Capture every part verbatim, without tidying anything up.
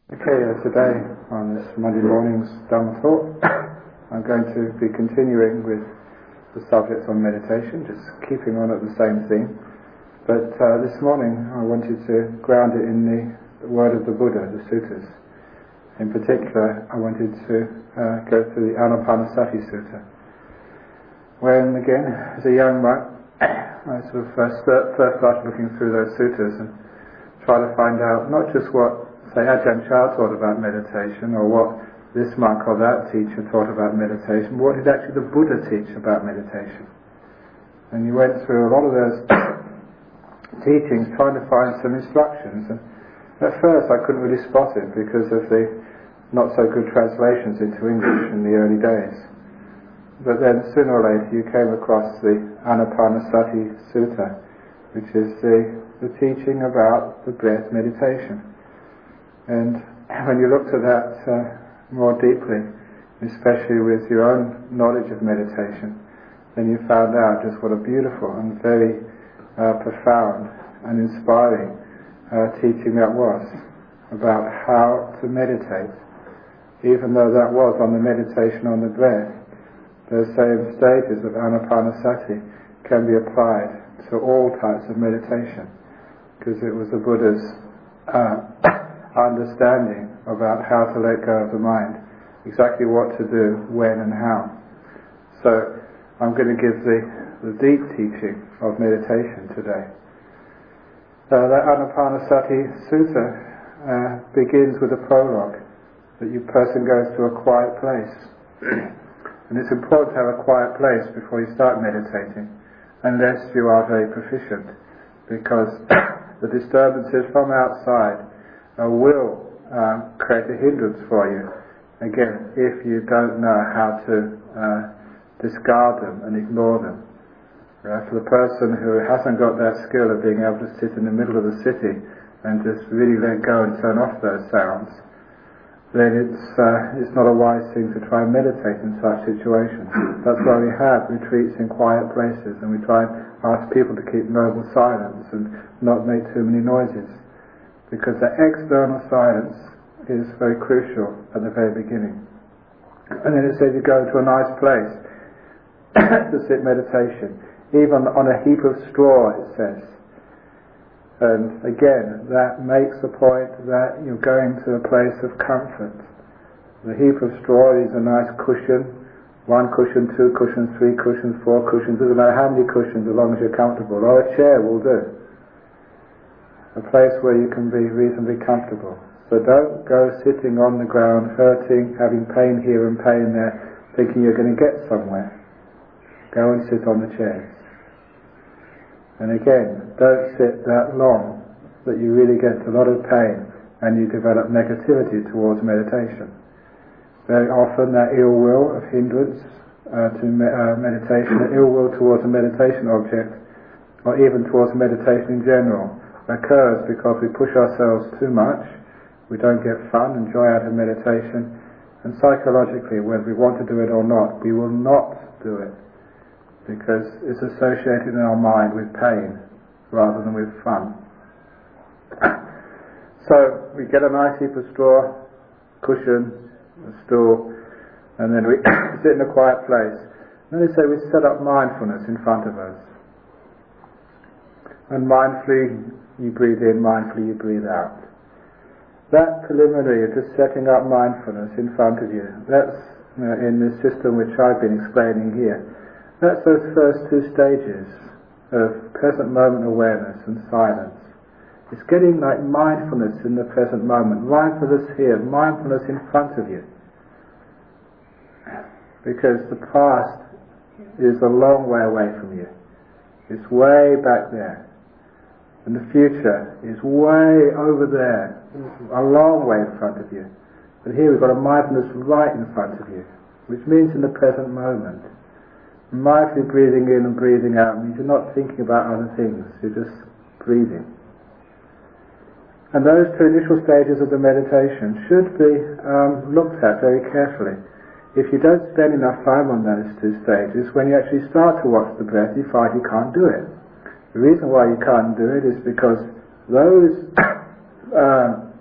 Okay, uh, today on this Monday morning's Dhamma Thought, I'm going to be continuing with the subject on meditation, just keeping on at the same thing. But uh, this morning I wanted to ground it in the, the word of the Buddha, the suttas. In particular, I wanted to uh, go through the Anapanasati Sutta. When, again, as a young monk, I sort of first, first started looking through those suttas and try to find out not just what say Ajahn Chah taught about meditation, or what this monk or that teacher taught about meditation, but what did actually the Buddha teach about meditation? And you went through a lot of those teachings trying to find some instructions, and at first I couldn't really spot it because of the not so good translations into English in the early days. But then sooner or later you came across the Anapanasati Sutta, which is the, the teaching about the breath meditation. And when you looked at that uh, more deeply, especially with your own knowledge of meditation, then you found out just what a beautiful and very uh, profound and inspiring uh, teaching that was about how to meditate. Even though that was on the meditation on the breath, those same stages of Anapanasati can be applied to all types of meditation, because it was the Buddha's uh, understanding about how to let go of the mind, exactly what to do, when and how. So I'm going to give the, the deep teaching of meditation today. Uh, that Anapanasati Sutta uh, begins with a prologue, that your person goes to a quiet place. And it's important to have a quiet place before you start meditating, unless you are very proficient, because the disturbances from outside Uh, will uh, create a hindrance for you, again, if you don't know how to uh, discard them and ignore them. Uh, for the person who hasn't got that skill of being able to sit in the middle of the city and just really let go and turn off those sounds, then it's uh, it's not a wise thing to try and meditate in such situations. That's why we have retreats in quiet places, and we try and ask people to keep noble silence and not make too many noises, because the external silence is very crucial at the very beginning. And then it says you go to a nice place to sit meditation, even on a heap of straw, it says. And again, that makes the point that you're going to a place of comfort. The heap of straw is a nice cushion, one cushion, two cushions, three cushions, four cushions, doesn't matter how many cushions as long as you're comfortable, or a chair will do. A place where you can be reasonably comfortable. So don't go sitting on the ground, hurting, having pain here and pain there, thinking you're going to get somewhere. Go and sit on the chairs. And again, don't sit that long that you really get a lot of pain and you develop negativity towards meditation. Very often that ill will of hindrance uh, to me- uh, meditation, ill will towards a meditation object, or even towards meditation in general, occurs because we push ourselves too much, we don't get fun and joy out of meditation, and psychologically, whether we want to do it or not, we will not do it, because it's associated in our mind with pain rather than with fun. So we get a nice heap of straw, cushion, a stool, and then we sit in a quiet place. And then they say we set up mindfulness in front of us. And mindfully you breathe in, mindfully you breathe out. That preliminary of just setting up mindfulness in front of you, that's you know, in this system which I've been explaining here, that's those first two stages of present moment awareness and silence. It's getting like mindfulness in the present moment, mindfulness here, mindfulness in front of you. Because the past is a long way away from you. It's way back there. And the future is way over there, a long way in front of you. But here we've got a mindfulness right in front of you, which means in the present moment. Mindfully breathing in and breathing out means you're not thinking about other things, you're just breathing. And those two initial stages of the meditation should be um, looked at very carefully. If you don't spend enough time on those two stages, when you actually start to watch the breath, you find you can't do it. The reason why you can't do it is because those uh,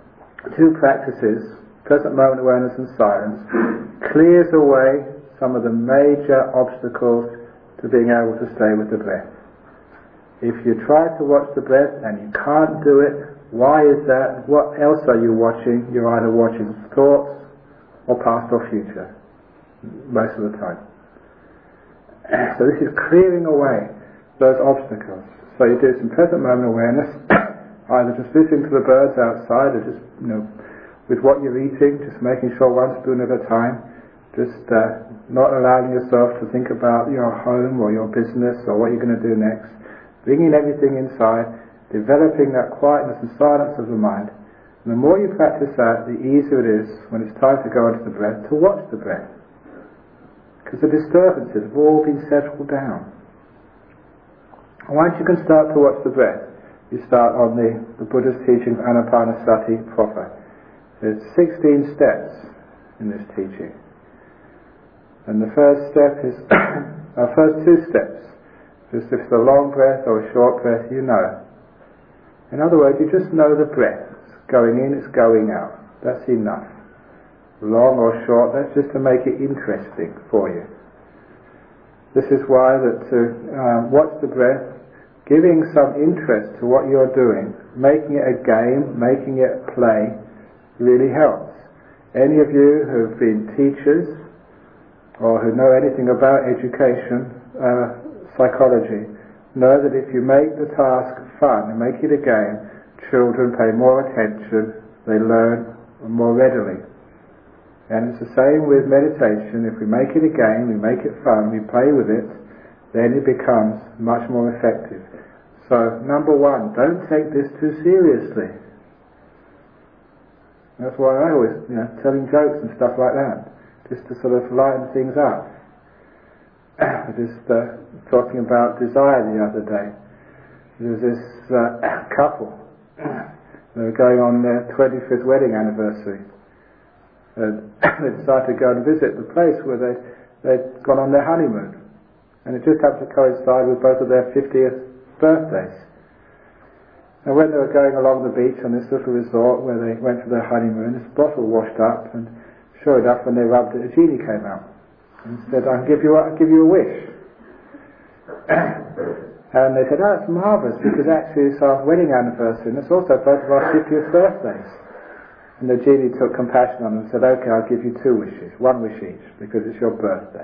two practices, present moment awareness and silence, clears away some of the major obstacles to being able to stay with the breath. If you try to watch the breath and you can't do it, why is that? What else are you watching? You're either watching thoughts or past or future, most of the time. So this is clearing away those obstacles. So you do some present moment awareness, either just listening to the birds outside or just, you know, with what you're eating, just making sure one spoon at a time, just uh, not allowing yourself to think about your home or your business or what you're going to do next, bringing everything inside, developing that quietness and silence of the mind. And the more you practice that, the easier it is when it's time to go into the breath to watch the breath, because the disturbances have all been settled down. And once you can start to watch the breath, you start on the, the Buddha's teaching of Anapanasati proper. There's sixteen steps in this teaching. And the first step is, our first two steps, just if it's a long breath or a short breath, you know. In other words, you just know the breath. It's going in, it's going out. That's enough. Long or short, that's just to make it interesting for you. This is why that to uh, watch the breath, giving some interest to what you're doing, making it a game, making it play, really helps. Any of you who have been teachers or who know anything about education, uh, psychology, know that if you make the task fun and make it a game, children pay more attention, they learn more readily. And it's the same with meditation. If we make it a game, we make it fun, we play with it, then it becomes much more effective. So, number one, don't take this too seriously. That's why I always, you know, telling jokes and stuff like that, just to sort of lighten things up. I was just uh, talking about desire the other day. There was this uh, couple. They were going on their twenty-fifth wedding anniversary. And they decided to go and visit the place where they, they'd gone on their honeymoon. And it just happened to coincide with both of their fiftieth birthdays. And when they were going along the beach on this little resort where they went for their honeymoon, this bottle washed up, and sure enough, when they rubbed it, a genie came out and said, I'll give you, I'll give you a wish. And they said, oh, it's marvellous, because actually it's our wedding anniversary, and it's also both of our fiftieth birthdays. And the genie took compassion on them and said, okay, I'll give you two wishes, one wish each, because it's your birthday.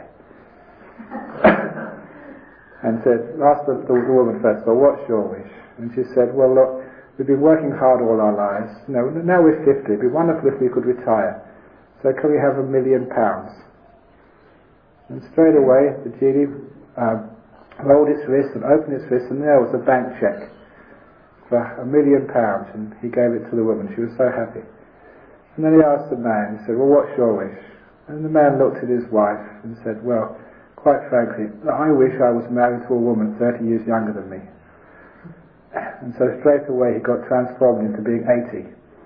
And said, asked the, the woman first, well, what's your wish? And she said, well, look, we've been working hard all our lives. You know, now we're fifty. It'd be wonderful if we could retire. So can we have a million pounds? And straight away, the genie uh, rolled its wrist and opened its wrist, and there was a bank cheque for a million pounds. And he gave it to the woman. She was so happy. And then he asked the man, he said, well, what's your wish? And the man looked at his wife and said, well, quite frankly, I wish I was married to a woman thirty years younger than me. And so straight away he got transformed into being eighty.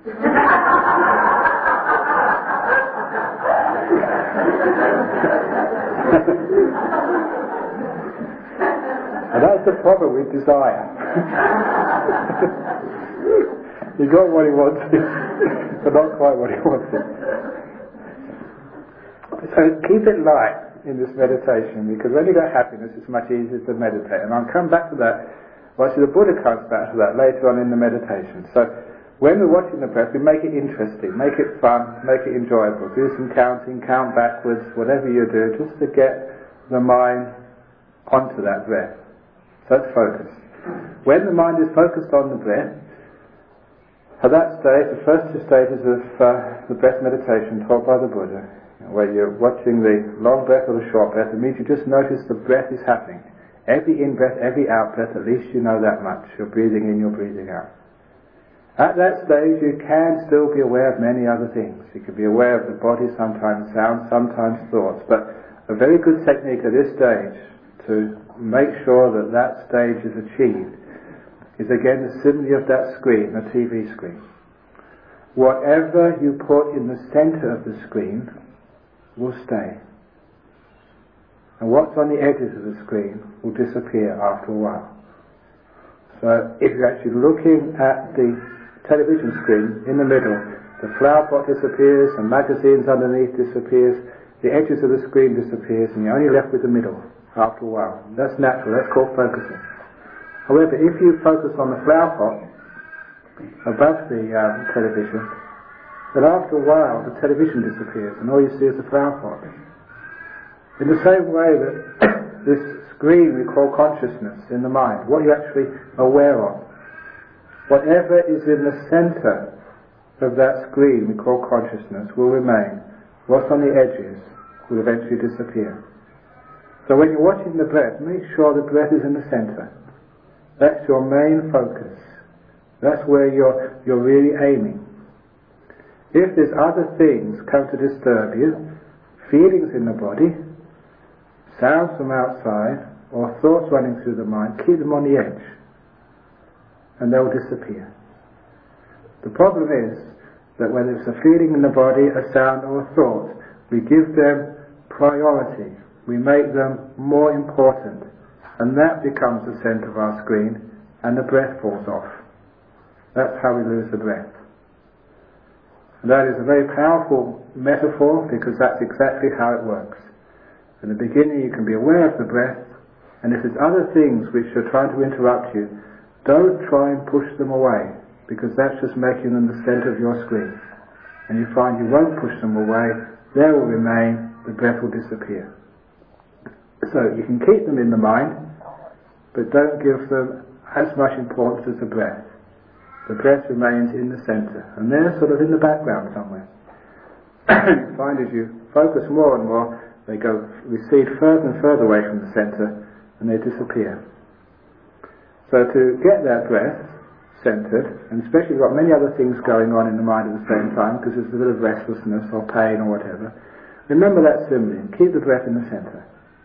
And that's the problem with desire. He got what he wanted, but not quite what he wanted. So keep it light in this meditation, because when you got happiness, it's much easier to meditate. And I'll come back to that. Well, actually, the Buddha comes back to that later on in the meditation. So, when we're watching the breath, we make it interesting, make it fun, make it enjoyable. Do some counting, count backwards, whatever you do, just to get the mind onto that breath. So it's focused. When the mind is focused on the breath, at that stage, the first two stages of uh, the breath meditation taught by the Buddha, where you're watching the long breath or the short breath, it means you just notice the breath is happening. Every in-breath, every out-breath, at least you know that much. You're breathing in, you're breathing out. At that stage, you can still be aware of many other things. You can be aware of the body, sometimes sound, sometimes thoughts. But a very good technique at this stage to make sure that that stage is achieved is again the simile of that screen, the T V screen. Whatever you put in the center of the screen will stay. And what's on the edges of the screen will disappear after a while. So if you're actually looking at the television screen in the middle The flower pot disappears, the magazines underneath disappears, the edges of the screen disappears, and you're only left with the middle after a while. That's natural, that's called focusing. However, if you focus on the flower pot above the um, television, then after a while the television disappears and all you see is the flower pot. In the same way that this screen we call consciousness in the mind, what you're actually aware of, whatever is in the center of that screen we call consciousness will remain. What's on the edges will eventually disappear. So when you're watching the breath, make sure the breath is in the center. That's your main focus. That's where you're, you're really aiming. If there's other things come to disturb you, feelings in the body, sounds from outside, or thoughts running through the mind, keep them on the edge, and they'll disappear. The problem is that when there's a feeling in the body, a sound or a thought, we give them priority. We make them more important, and that becomes the center of our screen, and the breath falls off. That's how we lose the breath. And that is a very powerful metaphor, because that's exactly how it works. In the beginning you can be aware of the breath, and if there's other things which are trying to interrupt you, don't try and push them away, because that's just making them the center of your screen. And you find you won't push them away, they will remain, the breath will disappear. So you can keep them in the mind, but don't give them as much importance as the breath. The breath remains in the center, and they're sort of in the background somewhere. You find as you focus more and more, they go recede further and further away from the center, and they disappear. So to get that breath centered, and especially if you've got many other things going on in the mind at the same time, because there's a bit of restlessness or pain or whatever, remember that simply, and keep the breath in the center.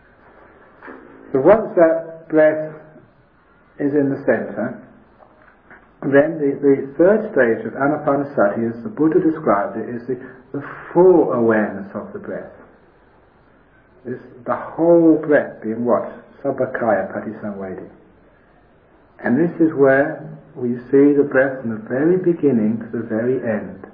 So once that breath is in the center, then the, the third stage of Anapanasati, as the Buddha described it, is the, the full awareness of the breath. It's the whole breath being what? Sabbakaya Patisamvedi. And this is where we see the breath from the very beginning to the very end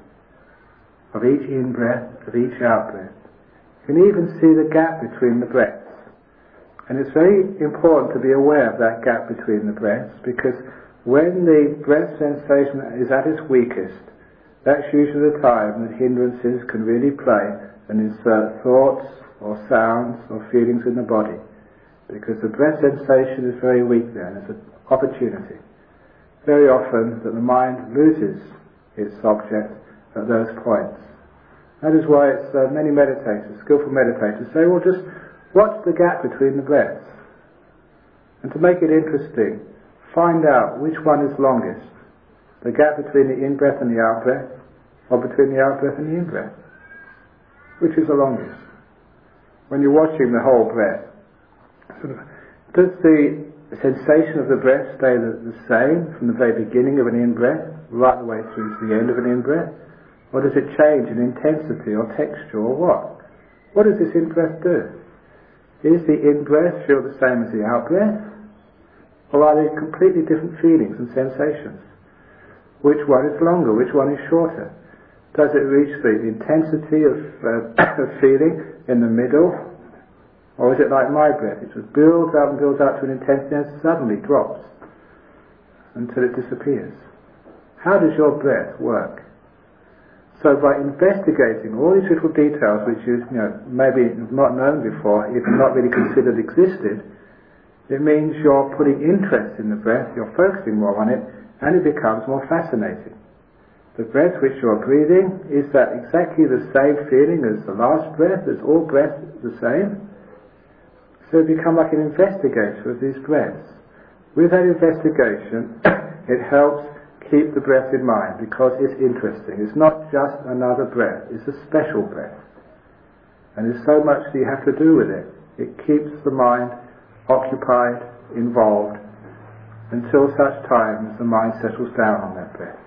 of each in-breath, of each out-breath. You can even see the gap between the breaths. And it's very important to be aware of that gap between the breaths, because when the breath sensation is at its weakest, that's usually the time that hindrances can really play and insert thoughts or sounds or feelings in the body, because the breath sensation is very weak then. It's an opportunity. Very often that the mind loses its subject at those points. That is why it's uh, many meditators, skillful meditators, say, well, just watch the gap between the breaths, and to make it interesting, find out which one is longest, the gap between the in-breath and the out-breath, or between the out-breath and the in-breath. Which is the longest? When you're watching the whole breath, sort of, does the sensation of the breath stay the, the same from the very beginning of an in-breath, right the way through to the end of an in-breath? Or does it change in intensity or texture or what? What does this in-breath do? Is the in-breath feel the same as the out-breath? Or are they completely different feelings and sensations? Which one is longer? Which one is shorter? Does it reach the intensity of, uh, of feeling in the middle? Or is it like my breath? It just builds up and builds up to an intensity and suddenly drops until it disappears. How does your breath work? So by investigating all these little details which you, you know, maybe not known before, if not really considered existed, it means you're putting interest in the breath, you're focusing more on it, and it becomes more fascinating. The breath which you're breathing, is that exactly the same feeling as the last breath? Is all breath the same? So you become like an investigator of these breaths. With that investigation, it helps keep the breath in mind, because it's interesting. It's not just another breath, it's a special breath. And there's so much that you have to do with it. It keeps the mind occupied, involved, until such time as the mind settles down on that breath.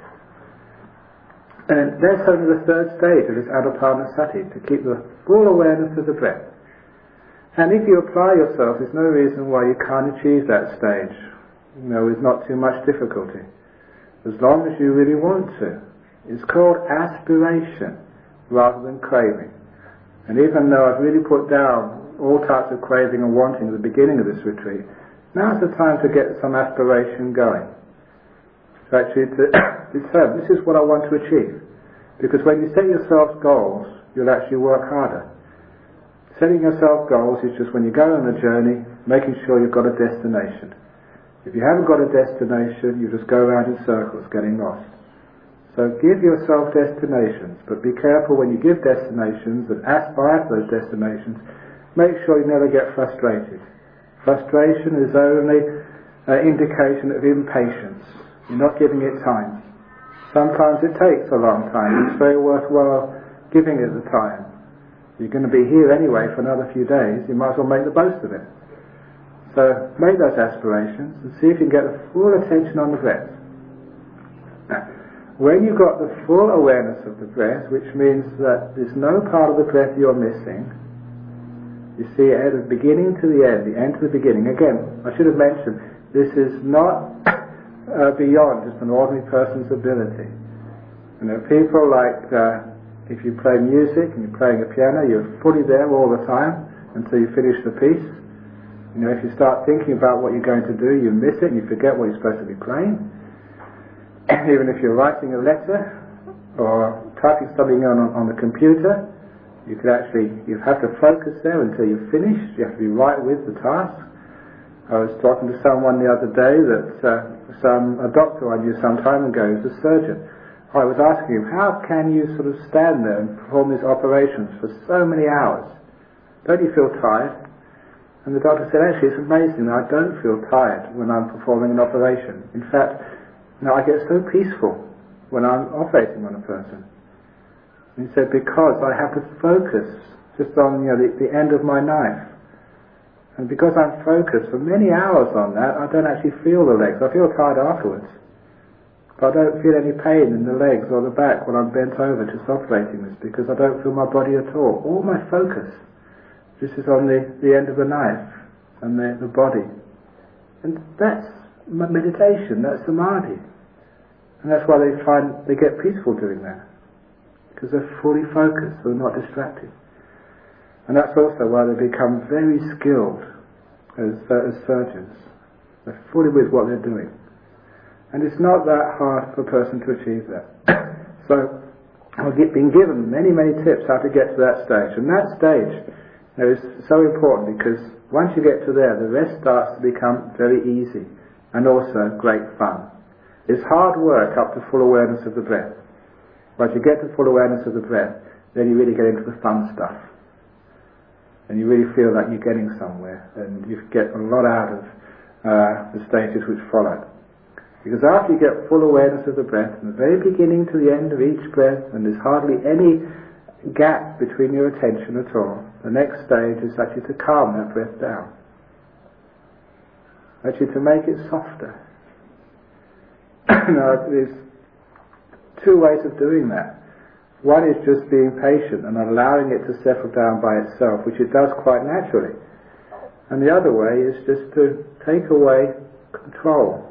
And that's only the third stage of this Anapanasati, to keep the full awareness of the breath. And if you apply yourself, there's no reason why you can't achieve that stage, you know, with not too much difficulty, as long as you really want to. It's called aspiration rather than craving. And even though I've really put down all types of craving and wanting at the beginning of this retreat, now's the time to get some aspiration going. To actually to determine, this is what I want to achieve. Because when you set yourself goals, you'll actually work harder. Setting yourself goals is just when you go on a journey, making sure you've got a destination. If you haven't got a destination, you just go around in circles, getting lost. So give yourself destinations, but be careful when you give destinations and aspire for those destinations, make sure you never get frustrated. Frustration is only an indication of impatience. You're not giving it time. Sometimes it takes a long time. It's very worthwhile giving it the time. You're going to be here anyway for another few days. You might as well make the most of it. So make those aspirations and see if you can get the full attention on the breath. When you've got the full awareness of the breath, which means that there's no part of the breath you're missing, you see it at the beginning to the end, the end to the beginning. Again, I should have mentioned, this is not uh, beyond just an ordinary person's ability. You know, people like, uh, if you play music and you're playing a piano, you're fully there all the time until you finish the piece. You know, if you start thinking about what you're going to do, you miss it and you forget what you're supposed to be playing. Even if you're writing a letter or typing something on, on the computer, you could actually, you have to focus there until you're finished. You have to be right with the task. I was talking to someone the other day that uh, some a doctor I knew some time ago who's a surgeon. I was asking him, how can you sort of stand there and perform these operations for so many hours? Don't you feel tired? And the doctor said, actually, it's amazing. I don't feel tired when I'm performing an operation. In fact, now I get so peaceful when I'm operating on a person. And he said, because I have to focus just on, you know, the, the end of my knife. And because I'm focused for many hours on that, I don't actually feel the legs. I feel tired afterwards. But I don't feel any pain in the legs or the back when I'm bent over just operating this, because I don't feel my body at all. All my focus just is on the, the end of the knife and the, the body. And that's meditation, that's samadhi. And that's why they find they get peaceful doing that, because they're fully focused, they're not distracted. And that's also why they become very skilled as, uh, as surgeons. They're fully with what they're doing. And it's not that hard for a person to achieve that. So I've been given many, many tips how to get to that stage. And that stage, you know, is so important, because once you get to there, the rest starts to become very easy and also great fun. It's hard work up to full awareness of the breath. Once you get to full awareness of the breath, then you really get into the fun stuff. And you really feel like you're getting somewhere, and you get a lot out of uh, the stages which follow. Because after you get full awareness of the breath, from the very beginning to the end of each breath, and there's hardly any gap between your attention at all, the next stage is actually to calm that breath down. Actually to make it softer. Now, there's two ways of doing that. One is just being patient and allowing it to settle down by itself, which it does quite naturally. And the other way is just to take away control.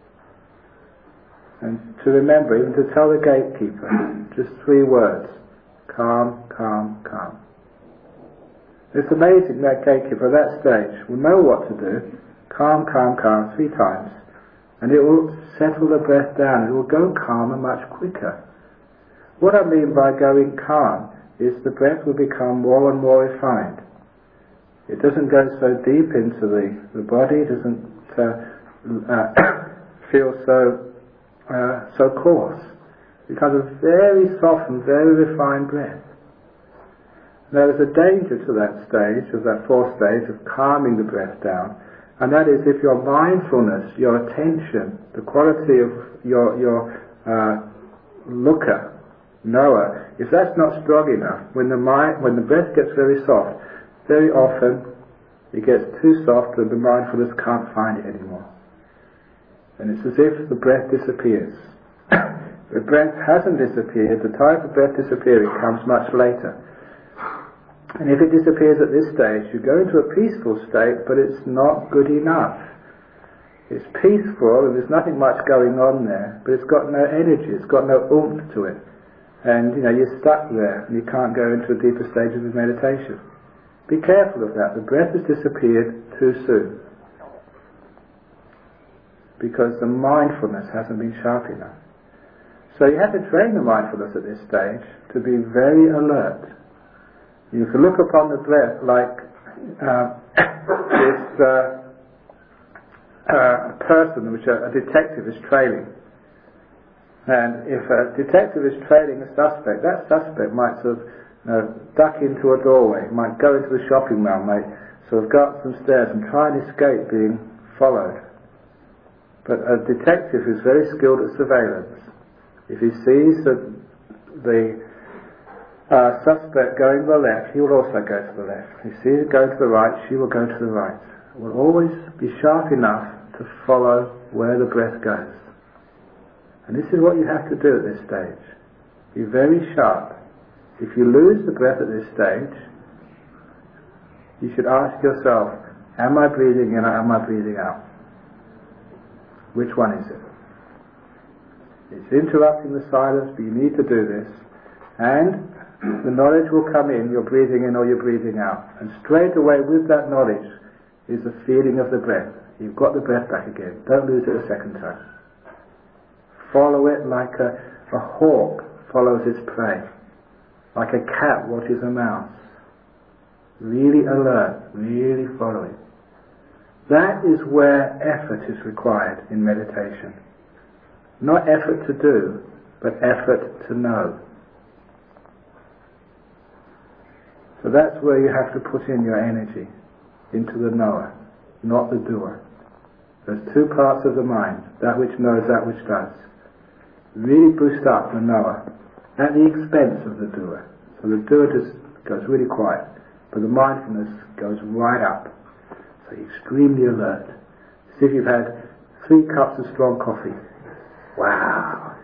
And to remember, even to tell the gatekeeper, just three words: calm, calm, calm. It's amazing, that gatekeeper at that stage will know what to do. Calm, calm, calm, three times. And it will settle the breath down. It will go calmer much quicker. What I mean by going calm is the breath will become more and more refined. It doesn't go so deep into the, the body. It doesn't uh, uh, feel so uh, so coarse. It becomes a very soft and very refined breath. There is a danger to that stage, of that fourth stage, of calming the breath down. And that is if your mindfulness, your attention, the quality of your your uh, looker, knower, if that's not strong enough, when the mind, when the breath gets very soft, very often it gets too soft and the mindfulness can't find it anymore. And it's as if the breath disappears. The breath hasn't disappeared. The time for breath disappearing comes much later. And if it disappears at this stage, you go into a peaceful state, but it's not good enough. It's peaceful and there's nothing much going on there, but it's got no energy, it's got no oomph to it. and you know you're stuck there and you can't go into a deeper stage of the meditation. Be careful of that. The breath has disappeared too soon because the mindfulness hasn't been sharp enough. So you have to train the mindfulness at this stage to be very alert. You can look upon the breath like uh, this uh, uh, person which a, a detective is trailing. And if a detective is trailing a suspect, that suspect might sort of you know, duck into a doorway, might go into the shopping mall, might sort of go up some stairs and try and escape being followed. But a detective who's very skilled at surveillance, if he sees the, the uh, suspect going to the left, he will also go to the left. If he sees it going to the right, she will go to the right. Will always be sharp enough to follow where the breath goes. And this is what you have to do at this stage. Be very sharp. If you lose the breath at this stage, you should ask yourself, am I breathing in or am I breathing out? Which one is it? It's interrupting the silence, but you need to do this. And the knowledge will come in, you're breathing in or you're breathing out. And straight away with that knowledge is the feeling of the breath. You've got the breath back again. Don't lose it a second time. Follow it like a, a hawk follows its prey, like a cat watches a mouse. Really alert, really following. That is where effort is required in meditation. Not effort to do, but effort to know. So that's where you have to put in your energy, into the knower, not the doer. There's two parts of the mind, that which knows, that which does. Really boost up the knower at the expense of the doer. So the doer just goes really quiet, but the mindfulness goes right up. So you're extremely alert. See if you've had three cups of strong coffee. Wow!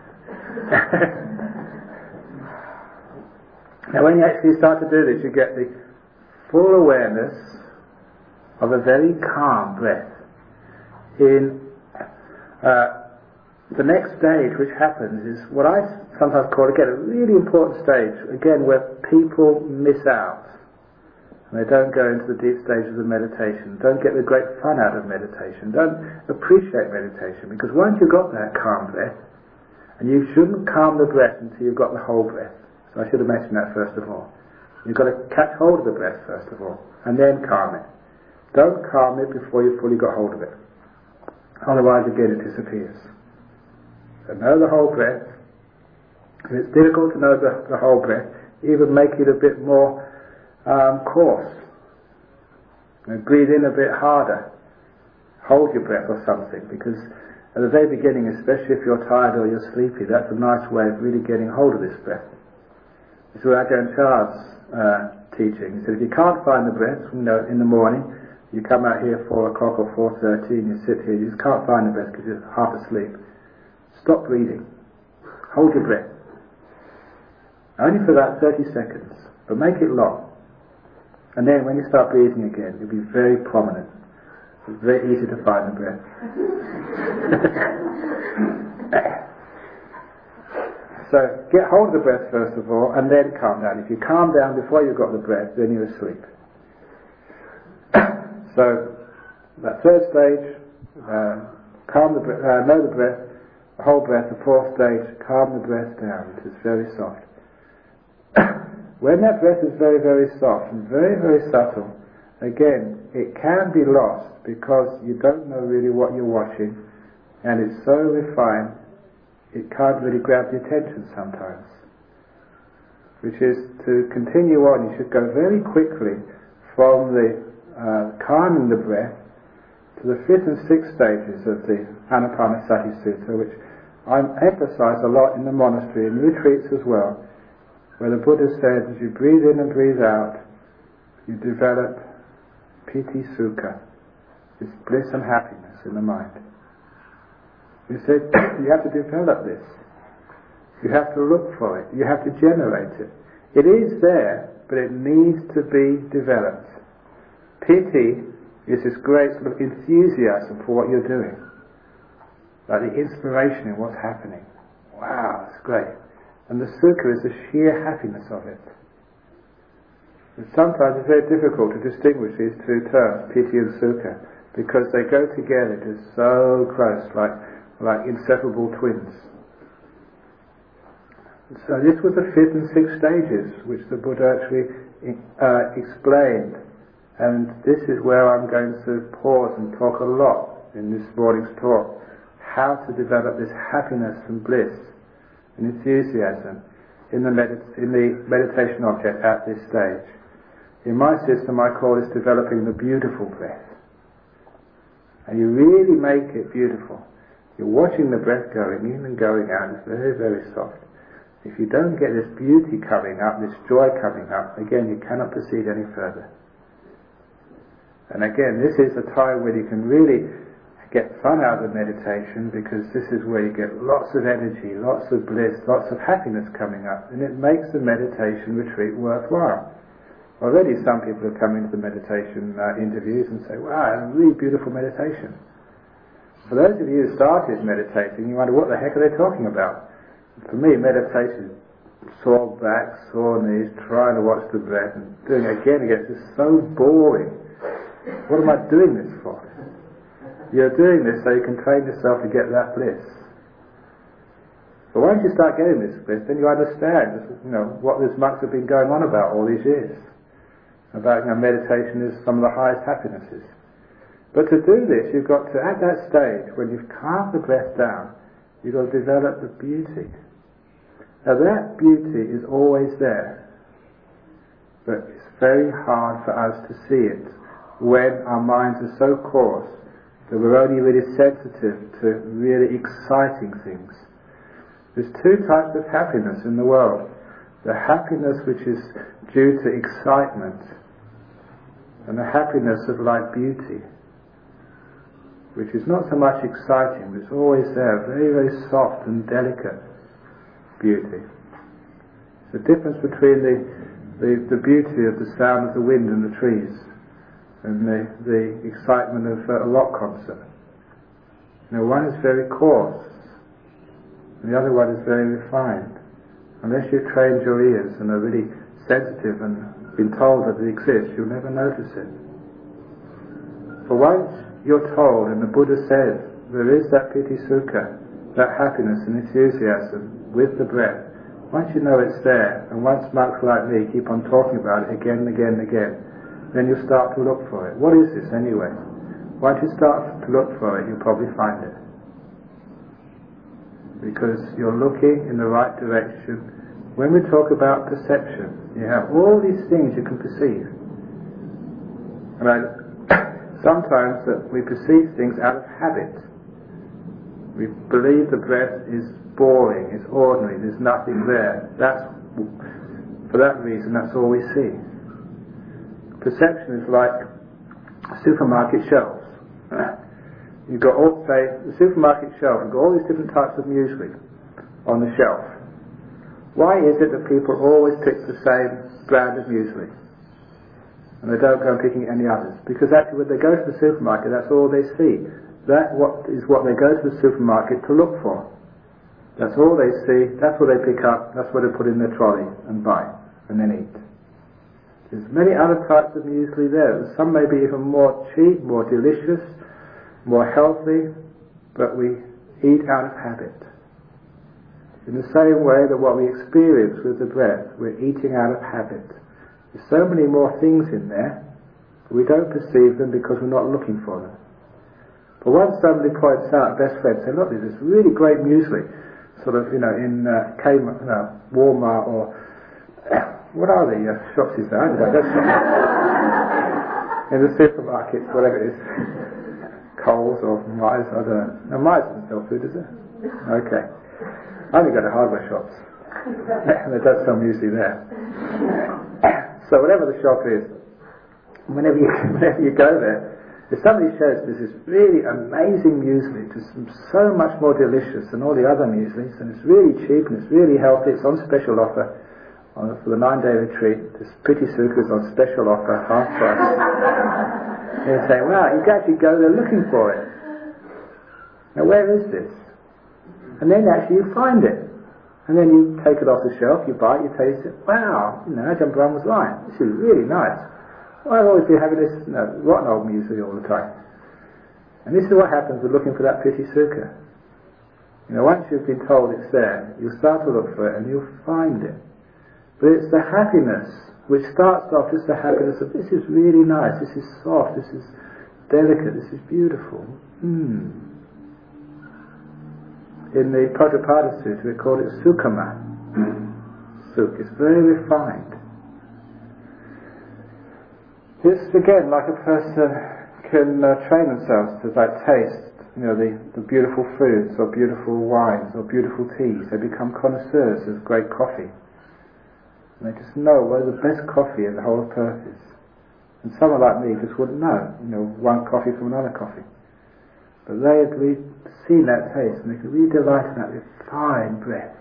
Now when you actually start to do this, you get the full awareness of a very calm breath. In uh, the next stage which happens is what I sometimes call, again, a really important stage, again, where people miss out. And they don't go into the deep stages of meditation, don't get the great fun out of meditation, don't appreciate meditation, because once you've got that calm breath, and you shouldn't calm the breath until you've got the whole breath. So I should have mentioned that first of all. You've got to catch hold of the breath first of all, and then calm it. Don't calm it before you've fully got hold of it. Otherwise, again, it disappears. So know the whole breath. If it's difficult to know the, the whole breath, even make it a bit more um, coarse. You know, breathe in a bit harder. Hold your breath or something, because at the very beginning, especially if you're tired or you're sleepy, that's a nice way of really getting hold of this breath. This is what Ajahn Chah's uh, teaching. He said, if you can't find the breath, you know, in the morning, you come out here four o'clock or four thirty and you sit here, you just can't find the breath because you're half asleep. Stop breathing. Hold your breath. Only for about thirty seconds, but make it long. And then when you start breathing again, you'll be very prominent. It's very easy to find the breath. So get hold of the breath first of all, and then calm down. If you calm down before you've got the breath, then you're asleep. So that third stage, uh, calm the breath, uh, know the breath, the whole breath. The fourth stage, calm the breath down. It is very soft. When that breath is very, very soft and very, very subtle, again, it can be lost because you don't know really what you're watching, and it's so refined, it can't really grab the attention sometimes. Which is to continue on, you should go very quickly from the uh, calming the breath to the fifth and sixth stages of the Anapanasati Sutta, which I emphasize a lot in the monastery and retreats as well, where the Buddha said, as you breathe in and breathe out, you develop piti sukha, this bliss and happiness in the mind. He said, you have to develop this. You have to look for it. You have to generate it. It is there, but it needs to be developed. Piti is this great sort of enthusiasm for what you're doing. Like the inspiration in what's happening. Wow, it's great. And the sukha is the sheer happiness of it. And sometimes it's very difficult to distinguish these two terms, piti and sukha, because they go together just so close, like like inseparable twins. So this was the fifth and sixth stages, which the Buddha actually uh, explained. And this is where I'm going to pause and talk a lot in this morning's talk. How to develop this happiness and bliss and enthusiasm in the, medit- in the meditation object at this stage. In my system I call this developing the beautiful breath. And you really make it beautiful. You're watching the breath going in and going out. It's very, very soft. If you don't get this beauty coming up, this joy coming up, again you cannot proceed any further. And again, this is a time where you can really get fun out of the meditation, because this is where you get lots of energy, lots of bliss, lots of happiness coming up, and it makes the meditation retreat worthwhile. Already some people have come into the meditation uh, interviews and say, wow, a really beautiful meditation. For those of you who started meditating, you wonder what the heck are they talking about? For me, meditation, sore back, sore knees, trying to watch the breath and doing it again and again, it's just so boring. What am I doing this for? You're doing this so you can train yourself to get that bliss. But once you start getting this bliss, then you understand, you know, what these monks have been going on about all these years. About, you know, meditation is some of the highest happinesses. But to do this, you've got to, at that stage, when you've calmed the breath down, you've got to develop the beauty. Now that beauty is always there, but it's very hard for us to see it when our minds are so coarse that we're only really sensitive to really exciting things. There's two types of happiness in the world. The happiness which is due to excitement, and the happiness of like beauty, which is not so much exciting, but it's always there, very, very soft and delicate beauty. The difference between the, the, the beauty of the sound of the wind in the trees and the, the excitement of a rock concert. You know, one is very coarse, and the other one is very refined. Unless you've trained your ears and are really sensitive and been told that it exists, you'll never notice it. For once you're told, and the Buddha says, there is that piti sukha, that happiness and enthusiasm with the breath, once you know it's there, and once monks like me keep on talking about it again and again and again, then you'll start to look for it. What is this anyway? Once you start to look for it, you'll probably find it. Because you're looking in the right direction. When we talk about perception, you have all these things you can perceive. And I, sometimes that we perceive things out of habit. We believe the breath is boring, it's ordinary, there's nothing there. That's, for that reason, that's all we see. Perception is like supermarket shelves. You've got all, say, the supermarket shelf, you've got all these different types of muesli on the shelf. Why is it that people always pick the same brand of muesli? And they don't go picking any others? Because actually when they go to the supermarket, that's all they see. That what is what they go to the supermarket to look for. That's all they see, that's what they pick up, that's what they put in their trolley and buy, and then eat. There's many other types of muesli there. Some may be even more cheap, more delicious, more healthy, but we eat out of habit. In the same way that what we experience with the breath, we're eating out of habit. There's so many more things in there, but we don't perceive them because we're not looking for them. But once somebody points out, a best friend, say, look, there's this really great muesli, sort of, you know, in uh, Kmart, no, Walmart, or what are the uh, shops is there? I don't know. In the supermarkets, whatever it is. Coles or Myers, I don't know. No, Myers doesn't sell food, does it? Okay. I only go to hardware shops. And they don't sell muesli there. So whatever the shop is, whenever you, whenever you go there, if somebody shows there's this really amazing muesli, just so much more delicious than all the other mueslis, and it's really cheap and it's really healthy, it's on special offer, on, for the nine-day retreat, this piti sukha is on special offer, half price. And you say, wow, you can actually go there looking for it. Now where is this? And then actually you find it. And then you take it off the shelf, you buy it, you taste it. Wow, you know, Ajahn Brahm was right. This is really nice. Well, I've always been having this you know, rotten old music all the time. And this is what happens with looking for that piti sukha. You know, once you've been told it's there, you'll start to look for it and you'll find it. But it's the happiness which starts off just the happiness of this is really nice, this is soft, this is delicate, this is beautiful. Hmm. In the Prajnapada Sutta we call it Sukhama. Sukh. It's very refined. It's again like a person can uh, train themselves to like taste, you know, the, the beautiful foods or beautiful wines or beautiful teas. They become connoisseurs of great coffee. And they just know what the best coffee in the whole of Perth is. And someone like me just wouldn't know, you know, one coffee from another coffee. But they had really seen that taste and they could really delight in that refined breath.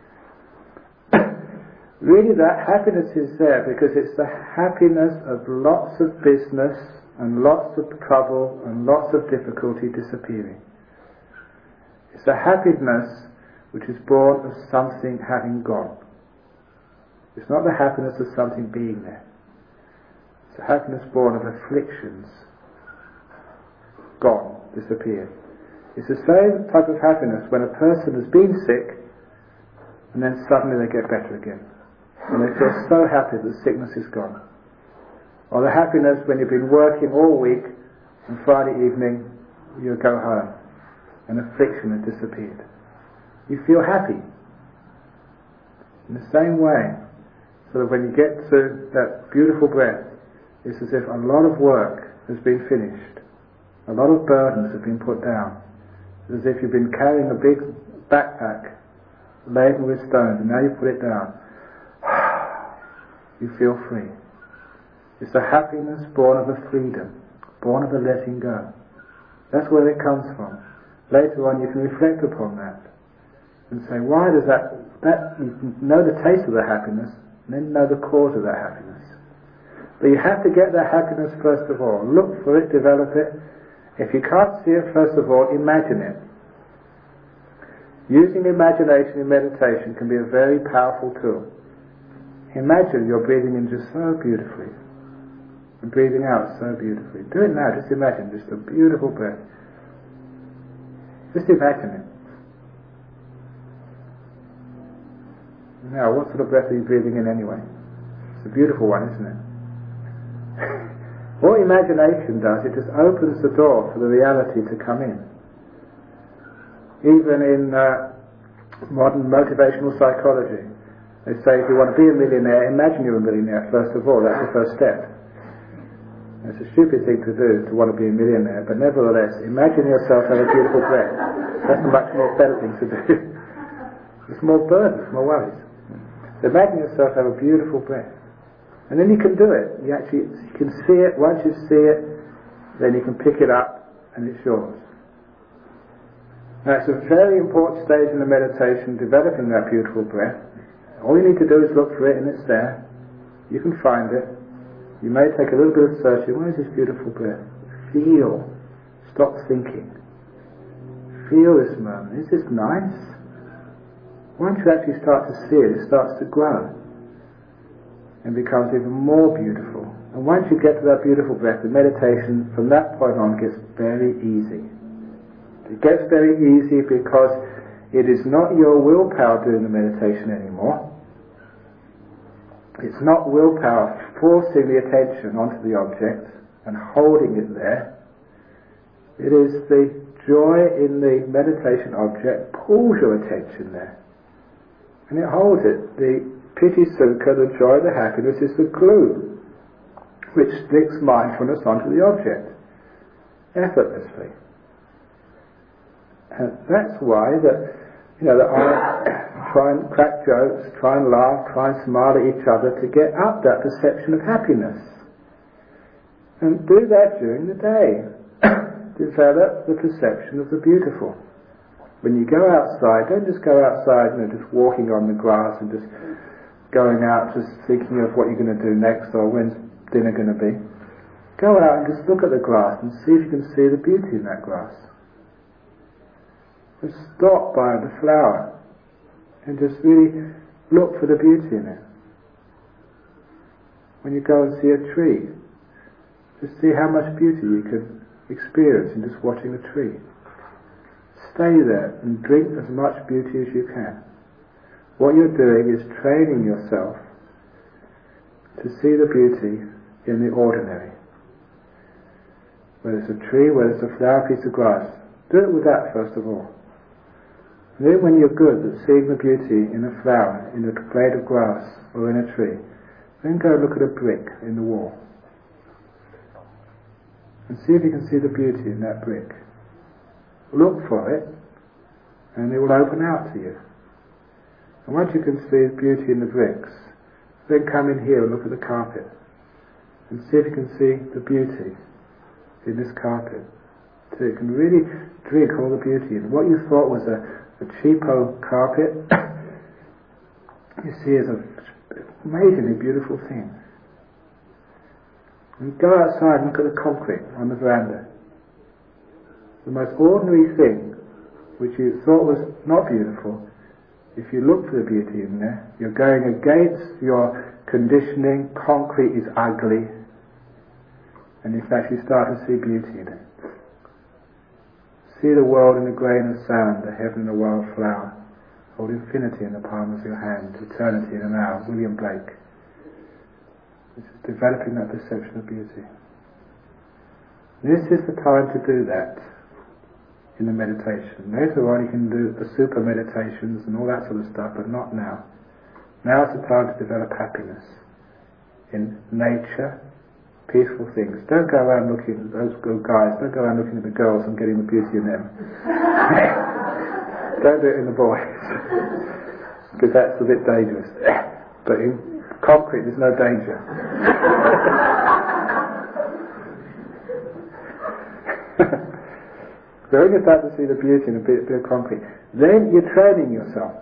Really that happiness is there because it's the happiness of lots of business and lots of trouble and lots of difficulty disappearing. It's a happiness which is born of something having gone. It's not the happiness of something being there. It's a happiness born of afflictions. Gone, disappeared. It's the same type of happiness when a person has been sick and then suddenly they get better again. And they feel so happy that the sickness is gone. Or the happiness when you've been working all week and Friday evening you go home and affliction has disappeared. You feel happy. In the same way, so that when you get to that beautiful breath, it's as if a lot of work has been finished. A lot of burdens have been put down. It's as if you've been carrying a big backpack laden with stones and now you put it down. You feel free. It's a happiness born of a freedom, born of a letting go. That's where it comes from. Later on you can reflect upon that and say, why does that, that you can know the taste of the happiness and then know the cause of that happiness. But you have to get that happiness first of all. Look for it, develop it. If you can't see it, first of all, imagine it. Using imagination in meditation can be a very powerful tool. Imagine you're breathing in just so beautifully and breathing out so beautifully. Do it now, just imagine, just a beautiful breath. Just imagine it. Now, what sort of breath are you breathing in anyway? It's a beautiful one, isn't it? What imagination does, it just opens the door for the reality to come in. Even in uh, modern motivational psychology, they say if you want to be a millionaire, imagine you're a millionaire first of all. That's the first step. It's a stupid thing to do to want to be a millionaire, but nevertheless, imagine yourself having a beautiful breath. That's a much more better thing to do. It's more burdens, more worries. So imagine yourself have a beautiful breath. And then you can do it. You actually you can see it. Once you see it, then you can pick it up and it's yours. Now it's a very important stage in the meditation, developing that beautiful breath. All you need to do is look for it and it's there. You can find it. You may take a little bit of searching. Where is this beautiful breath? Feel. Stop thinking. Feel this moment. Is this nice? Once you actually start to see it, it starts to grow and becomes even more beautiful. And once you get to that beautiful breath, the meditation from that point on gets very easy. It gets very easy because it is not your willpower doing the meditation anymore. It's not willpower forcing the attention onto the object and holding it there. It is the joy in the meditation object pulls your attention there. And it holds it. The piti sukha, the joy, the happiness, is the glue which sticks mindfulness onto the object effortlessly. And that's why that you know that I try and crack jokes, try and laugh, try and smile at each other to get up that perception of happiness. And do that during the day. Develop the perception of the beautiful. When you go outside, don't just go outside, you know, just walking on the grass and just going out just thinking of what you're going to do next or when's dinner going to be. Go out and just look at the grass and see if you can see the beauty in that grass. Just stop by the flower And just really look for the beauty in it. When you go and see a tree, just see how much beauty you can experience in just watching the tree. Stay there and drink as much beauty as you can. What you're doing is training yourself to see the beauty in the ordinary. Whether it's a tree, whether it's a flower, piece of grass, do it with that first of all. And then when you're good at seeing the beauty in a flower, in a blade of grass, or in a tree, then go look at a brick in the wall. And see if you can see the beauty in that brick. Look for it, and it will open out to you. And once you can see the beauty in the bricks, then come in here and look at the carpet, and see if you can see the beauty in this carpet. So you can really drink all the beauty. And what you thought was a, a cheapo carpet, you see as an amazingly beautiful thing. And go outside and look at the concrete on the veranda. The most ordinary thing, which you thought was not beautiful, if you look for the beauty in there, you're going against your conditioning. Concrete is ugly, and in fact you start to see beauty in it. See the world in a grain of sand, the heaven in a wild flower. Hold infinity in the palm of your hand, eternity in an hour. William Blake. This is developing that perception of beauty. This is the time to do that in the meditation. Later on you can do the super meditations and all that sort of stuff, but not now. Now is the time to develop happiness in nature, peaceful things. Don't go around looking at those guys, don't go around looking at the girls and getting the beauty in them. Don't do it in the boys, because that's a bit dangerous. But in concrete there's no danger. So when you start to see the beauty in a bit, bit of concrete, then you're training yourself.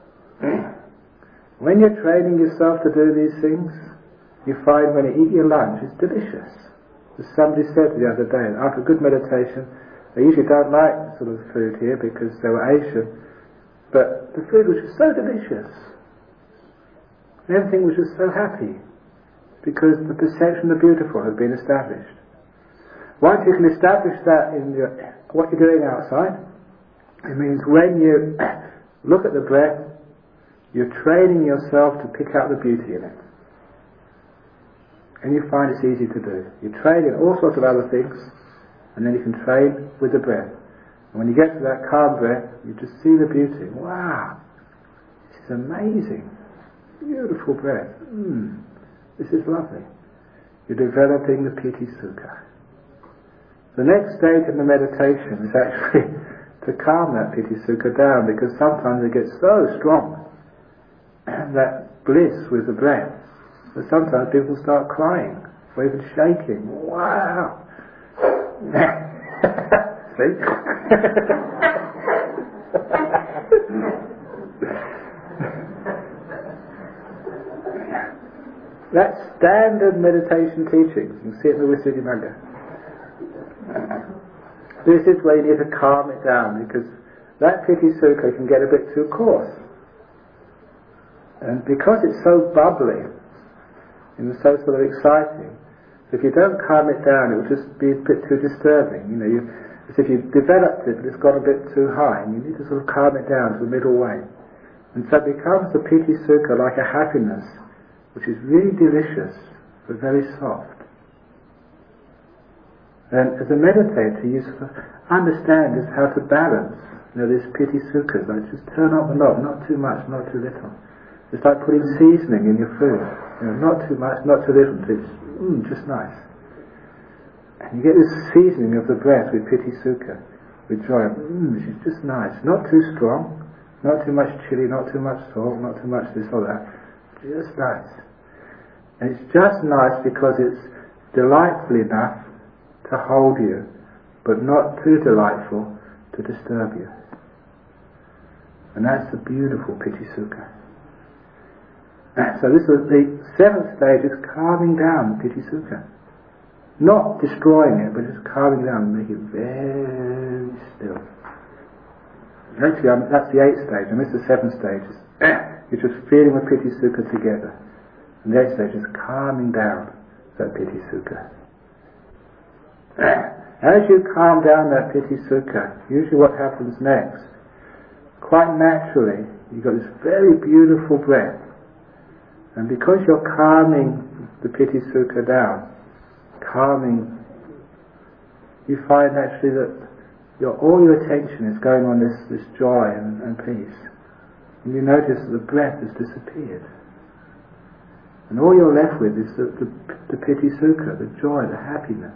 When you're training yourself to do these things, you find when you eat your lunch, it's delicious. As somebody said the other day, after good meditation, they usually don't like sort of food here because they were Asian, but the food was just so delicious. Everything was just so happy because the perception of the beautiful had been established. Once you can establish that in your, what you're doing outside, it means when you look at the breath, you're training yourself to pick out the beauty in it. And you find it's easy to do. You train in all sorts of other things, and then you can train with the breath. And when you get to that calm breath, you just see the beauty. Wow! This is amazing. Beautiful breath. Mm, this is lovely. You're developing the Piti Sukha. The next stage in the meditation is actually to calm that Piti Sukha down, because sometimes it gets so strong, that bliss with the breath, that sometimes people start crying, or even shaking. Wow! See? That's standard meditation teachings. You can see it in the Visuddhimagga. This is where you need to calm it down, because that Piti Sukha can get a bit too coarse. And because it's so bubbly, and so sort of exciting, if you don't calm it down, it will just be a bit too disturbing. You know, you, as if you've developed it, but it's gone a bit too high, and you need to sort of calm it down to the middle way. And so it becomes the Piti Sukha like a happiness, which is really delicious, but very soft. And as a meditator, you sort of understand just how to balance, you know, this Piti Sukha, like just turn up the knob, not too much, not too little. It's like putting seasoning in your food. You know, not too much, not too little. It's mm, just nice. And you get this seasoning of the breath with Piti Sukha, with joy. Mm, this is just nice. Not too strong, not too much chili, not too much salt, not too much this or that. Just nice. And it's just nice because it's delightful enough to hold you, but not too delightful to disturb you. And that's the beautiful Piti Sukha. So this is the seventh stage, is calming down the Piti Sukha. Not destroying it, but just calming down and making it very still. Actually, um, that's the eighth stage, and this is the seventh stage, is You're just feeling the Piti Sukha together. And the eighth stage is calming down that Piti Sukha. As you calm down that Piti Sukha, usually what happens next, quite naturally, you've got this very beautiful breath. And because you're calming the Piti Sukha down, calming, you find actually that your, all your attention is going on this, this joy and, and peace. And you notice that the breath has disappeared. And all you're left with is the, the, the Piti Sukha, the joy, the happiness.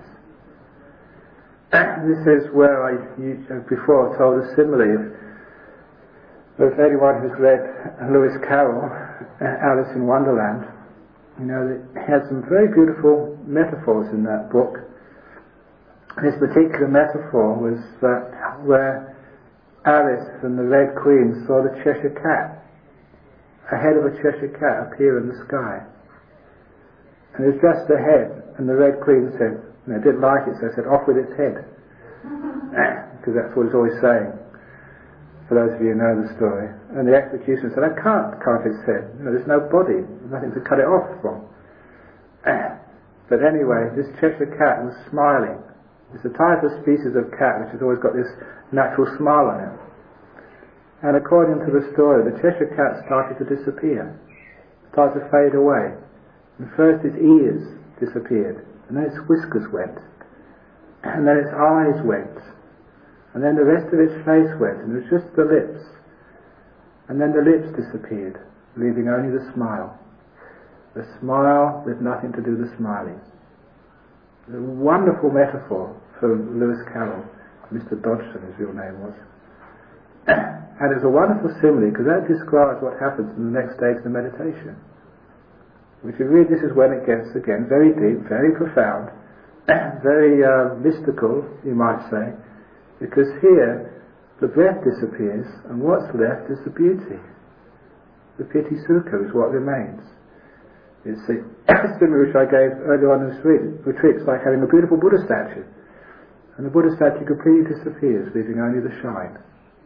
This is where I you, before told a simile of, of anyone who's read Lewis Carroll, Alice in Wonderland. You know, it has some very beautiful metaphors in that book. This particular metaphor was that where Alice and the Red Queen saw the Cheshire Cat, a head of a Cheshire Cat appear in the sky. And it was just a head, and the Red Queen said, you know, didn't like it, so said, off with its head. Because that's what it's always saying, for those of you who know the story. And the executioner said, I can't cut off its head. You know, there's no body, there's nothing to cut it off from. But anyway, this Cheshire Cat was smiling. It's a type of species of cat which has always got this natural smile on it. And according to the story, the Cheshire Cat started to disappear, started to fade away. And first its ears disappeared, and then its whiskers went, and then its eyes went, and then the rest of its face went, and it was just the lips. And then the lips disappeared, leaving only the smile. The smile with nothing to do with smiling. A wonderful metaphor for Lewis Carroll, Mister Dodgson, his real name was. And it's a wonderful simile, because that describes what happens in the next stage of the meditation. If you read, this is when it gets, again, very deep, very profound, very uh, mystical, you might say, because here the breath disappears, and what's left is the beauty. The Piti Sukha is what remains. It's the simile which I gave earlier on in this retreat. It's like having a beautiful Buddha statue, and the Buddha statue completely disappears, leaving only the shine.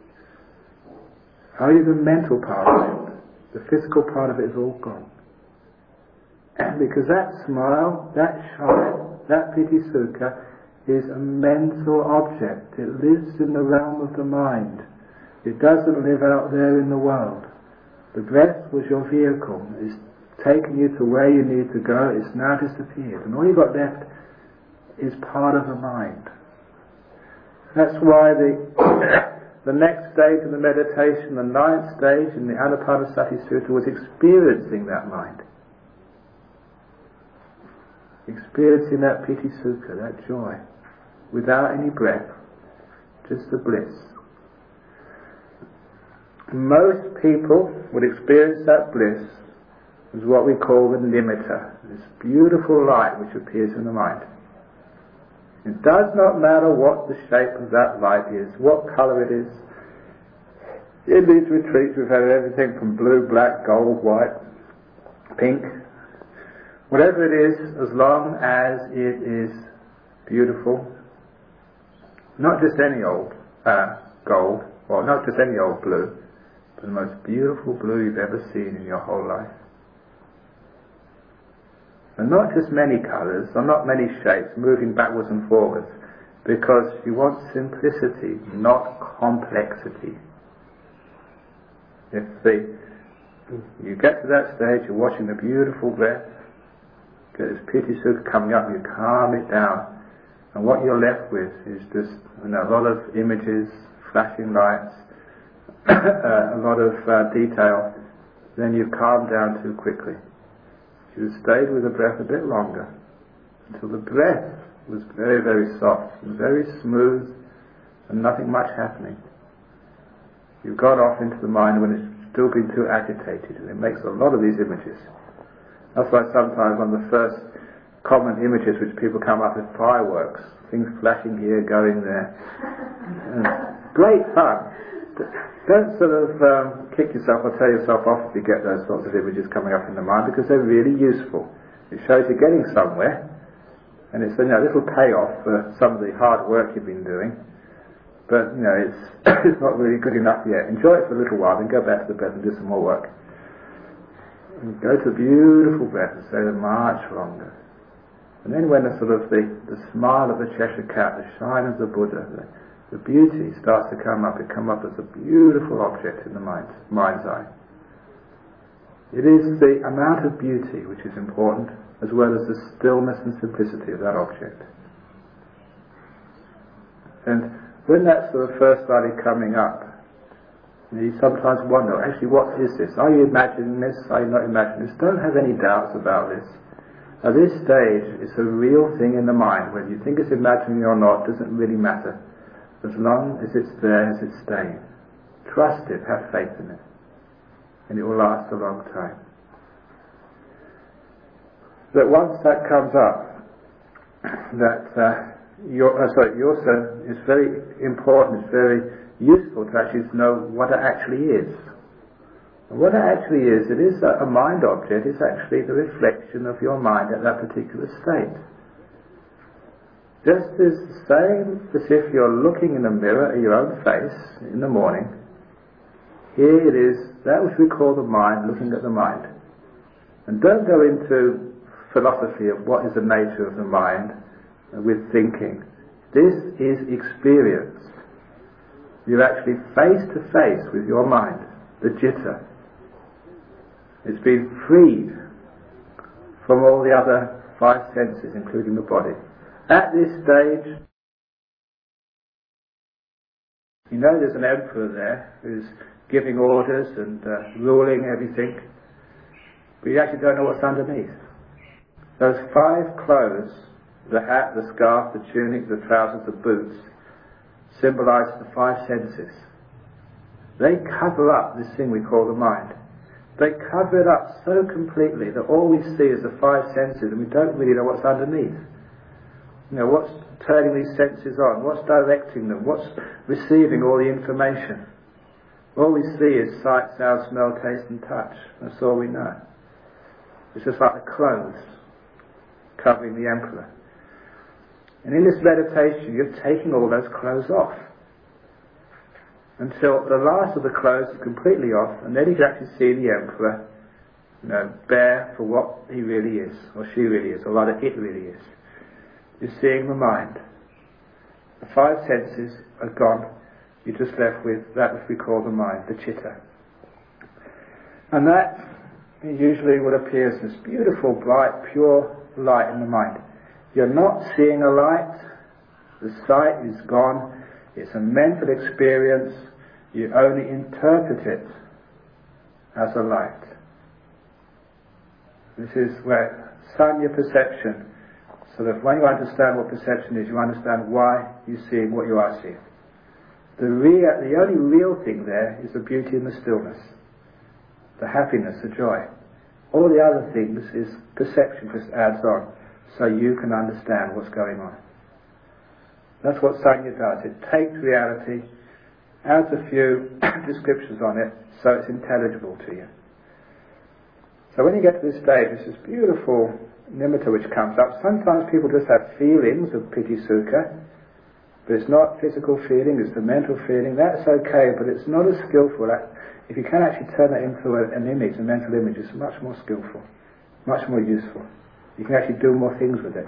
Only the mental part of it, the physical part of it is all gone. Because that smile, that shine, that Piti Sukha is a mental object. It lives in the realm of the mind. It doesn't live out there in the world. The breath was your vehicle. It's taken you to where you need to go. It's now disappeared. And all you've got left is part of the mind. That's why the the next stage of the meditation, the ninth stage in the Anapanasati Sutta, was experiencing that mind. Experiencing that Piti Sukha, that joy, without any breath, just the bliss. Most people would experience that bliss as what we call the nimitta, this beautiful light which appears in the mind. It does not matter what the shape of that light is, what colour it is. In these retreats we've had everything from blue, black, gold, white, pink. Whatever it is, as long as it is beautiful, not just any old uh, gold, or not just any old blue, but the most beautiful blue you've ever seen in your whole life. And not just many colours, or not many shapes, moving backwards and forwards, because you want simplicity, not complexity. If the, you get to that stage, you're watching the beautiful breath, get this Piti Sukha coming up, you calm it down, and what you're left with is just, you know, a lot of images, flashing lights, uh, a lot of uh, detail. Then you've calmed down too quickly. You stayed with the breath a bit longer, until the breath was very, very soft and very smooth, and nothing much happening. You've got off into the mind when it's still been too agitated, and it makes a lot of these images. That's why sometimes one of the first common images which people come up with fireworks, things flashing here, going there. And great fun. Don't sort of um, kick yourself or tear yourself off if you get those sorts of images coming up in the mind, because they're really useful. It shows you're getting somewhere, and it's, you know, a little payoff for some of the hard work you've been doing. but you know, it's it's not really good enough yet. Enjoy it for a little while, then go back to the breath and do some more work. And go to a beautiful breath and stay there much longer. And then when the sort of the, the smile of the Cheshire Cat, the shine of the Buddha, the, the beauty starts to come up, it comes up as a beautiful object in the mind, mind's eye. It is the amount of beauty which is important, as well as the stillness and simplicity of that object. And when that sort of first started coming up, you sometimes wonder, actually, what is this? Are you imagining this? Are you not imagining this? Don't have any doubts about this. At this stage, it's a real thing in the mind. Whether you think it's imaginary or not doesn't really matter. As long as it's there, as it's staying. Trust it, have faith in it. And it will last a long time. But once that comes up, that uh, your, uh, sorry, also it's very important, it's very useful to actually know what it actually is. And what it actually is, it is a, a mind object, it's actually the reflection of your mind at that particular state. Just as the same as if you're looking in a mirror at your own face in the morning, here it is, that which we call the mind, looking at the mind. And don't go into philosophy of what is the nature of the mind with thinking. This is experience. You're actually face to face with your mind, the jitta. It's been freed from all the other five senses, including the body. At this stage, you know there's an emperor there who's giving orders and uh, ruling everything, but you actually don't know what's underneath. Those five clothes, the hat, the scarf, the tunic, the trousers, the boots, symbolize the five senses. They cover up this thing we call the mind. They cover it up so completely that all we see is the five senses and we don't really know what's underneath. You know, what's turning these senses on? What's directing them? What's receiving all the information? All we see is sight, sound, smell, taste and touch. That's all we know. It's just like the clothes covering the emperor. And in this meditation, you're taking all those clothes off until the last of the clothes is completely off, and then you can actually see the emperor, you know, bare for what he really is, or she really is, or rather it really is. You're seeing the mind. The five senses are gone. You're just left with that which we call the mind, the chitta. And that usually what appears as beautiful, bright, pure light in the mind. You're not seeing a light. The sight is gone. It's a mental experience. You only interpret it as a light. This is where sanya perception, so that when you understand what perception is, you understand why you're seeing what you are seeing. The, real, the only real thing there is the beauty and the stillness, the happiness, the joy. All the other things is perception just adds on, so you can understand what's going on. That's what Sanya does. It takes reality, adds a few descriptions on it, so it's intelligible to you. So when you get to this stage, it's this beautiful nimitta which comes up. Sometimes people just have feelings of piti sukha, but it's not physical feeling, it's the mental feeling. That's okay, but it's not as skillful. If you can actually turn that into an image, a mental image, it's much more skillful, much more useful. You can actually do more things with it.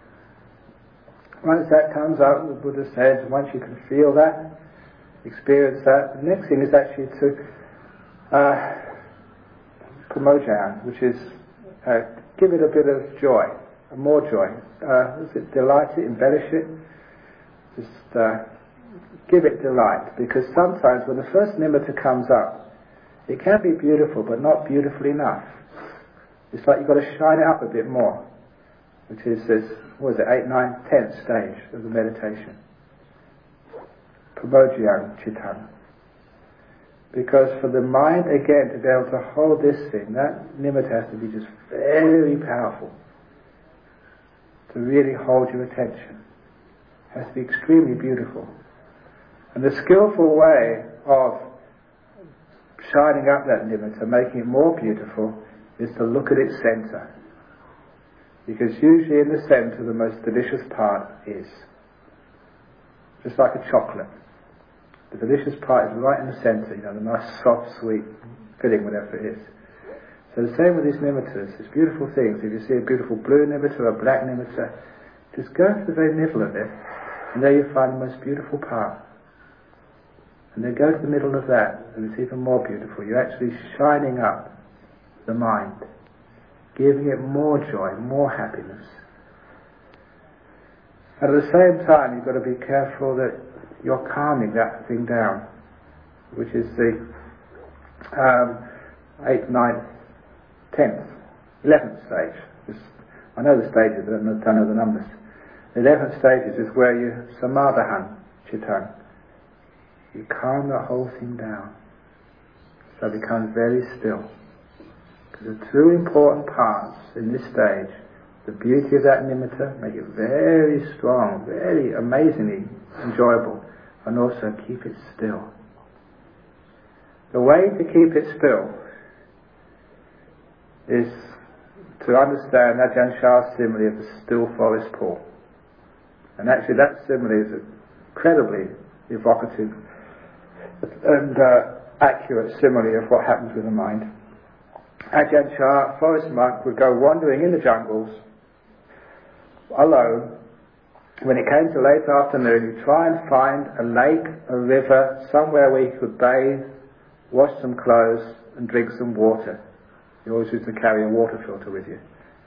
Once that comes out, the Buddha says, once you can feel that, experience that, the next thing is actually to uh, pramojaya, which is uh, give it a bit of joy, more joy. Uh, is it delight it, embellish it? Just uh, give it delight, because sometimes when the first nimitta comes up, it can be beautiful, but not beautiful enough. It's like you've got to shine it up a bit more, which is this, what is it, eight, nine, tenth stage of the meditation. Pramojaya chittang. Because for the mind, again, to be able to hold this thing, that nimitta has to be just very powerful. To really hold your attention. It has to be extremely beautiful. And the skillful way of shining up that nimitta, making it more beautiful, is to look at its center. Because usually in the center the most delicious part is. Just like a chocolate. The delicious part is right in the centre, you know, the nice soft, sweet filling, whatever it is. So the same with these nimittas, these beautiful things. If you see a beautiful blue nimitta or a black nimitta, just go to the very middle of it, and there you find the most beautiful part. And then go to the middle of that, and it's even more beautiful. You're actually shining up the mind, giving it more joy, more happiness. And at the same time, you've got to be careful that you're calming that thing down, which is the um, eighth, ninth, tenth, eleventh stage. Just, I know the stages, but I don't know the numbers. The eleventh stage is where you samadhan chitta. You calm the whole thing down, so it becomes very still. Because the two important parts in this stage, the beauty of that nimitta, make it very strong, very amazingly enjoyable, and also keep it still. The way to keep it still is to understand Ajahn Chah's simile of the still forest pool. And actually that simile is incredibly evocative and uh, accurate simile of what happens with the mind. Ajahn Chah, forest monk, would go wandering in the jungles alone. When it came to late afternoon, he'd try and find a lake, a river, somewhere where he could bathe, wash some clothes and drink some water. You always used to carry a water filter with you.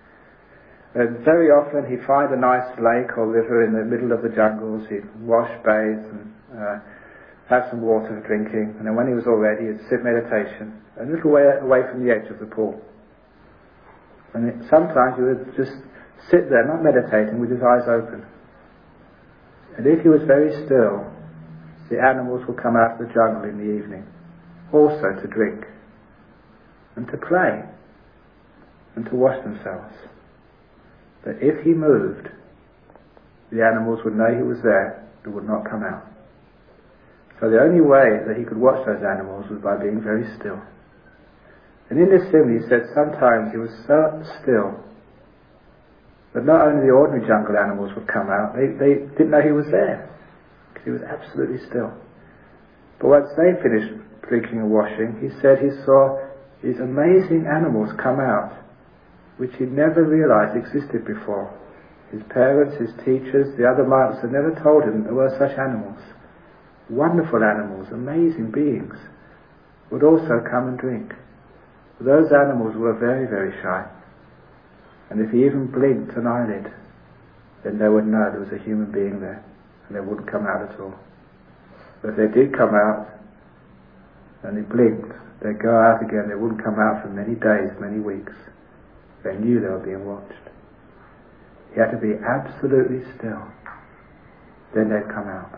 And very often he'd find a nice lake or river in the middle of the jungles. He'd wash, bathe and uh, have some water for drinking, and then when he was all ready, he'd sit meditation a little way away from the edge of the pool. And it, sometimes he would just sit there, not meditating, with his eyes open. And if he was very still, the animals would come out of the jungle in the evening, also to drink, and to play, and to wash themselves. But if he moved, the animals would know he was there and would not come out. So the only way that he could watch those animals was by being very still. And in this simile he said sometimes he was so still that not only the ordinary jungle animals would come out, they, they didn't know he was there, because he was absolutely still. But once they finished drinking and washing, he said he saw these amazing animals come out, which he'd never realized existed before. His parents, his teachers, the other monks had never told him there were such animals. Wonderful animals, amazing beings, would also come and drink. Those animals were very, very shy. And if he even blinked an eyelid, then they would know there was a human being there, and they wouldn't come out at all. But if they did come out, and they blinked, they'd go out again, they wouldn't come out for many days, many weeks. They knew they were being watched. He had to be absolutely still. Then they'd come out.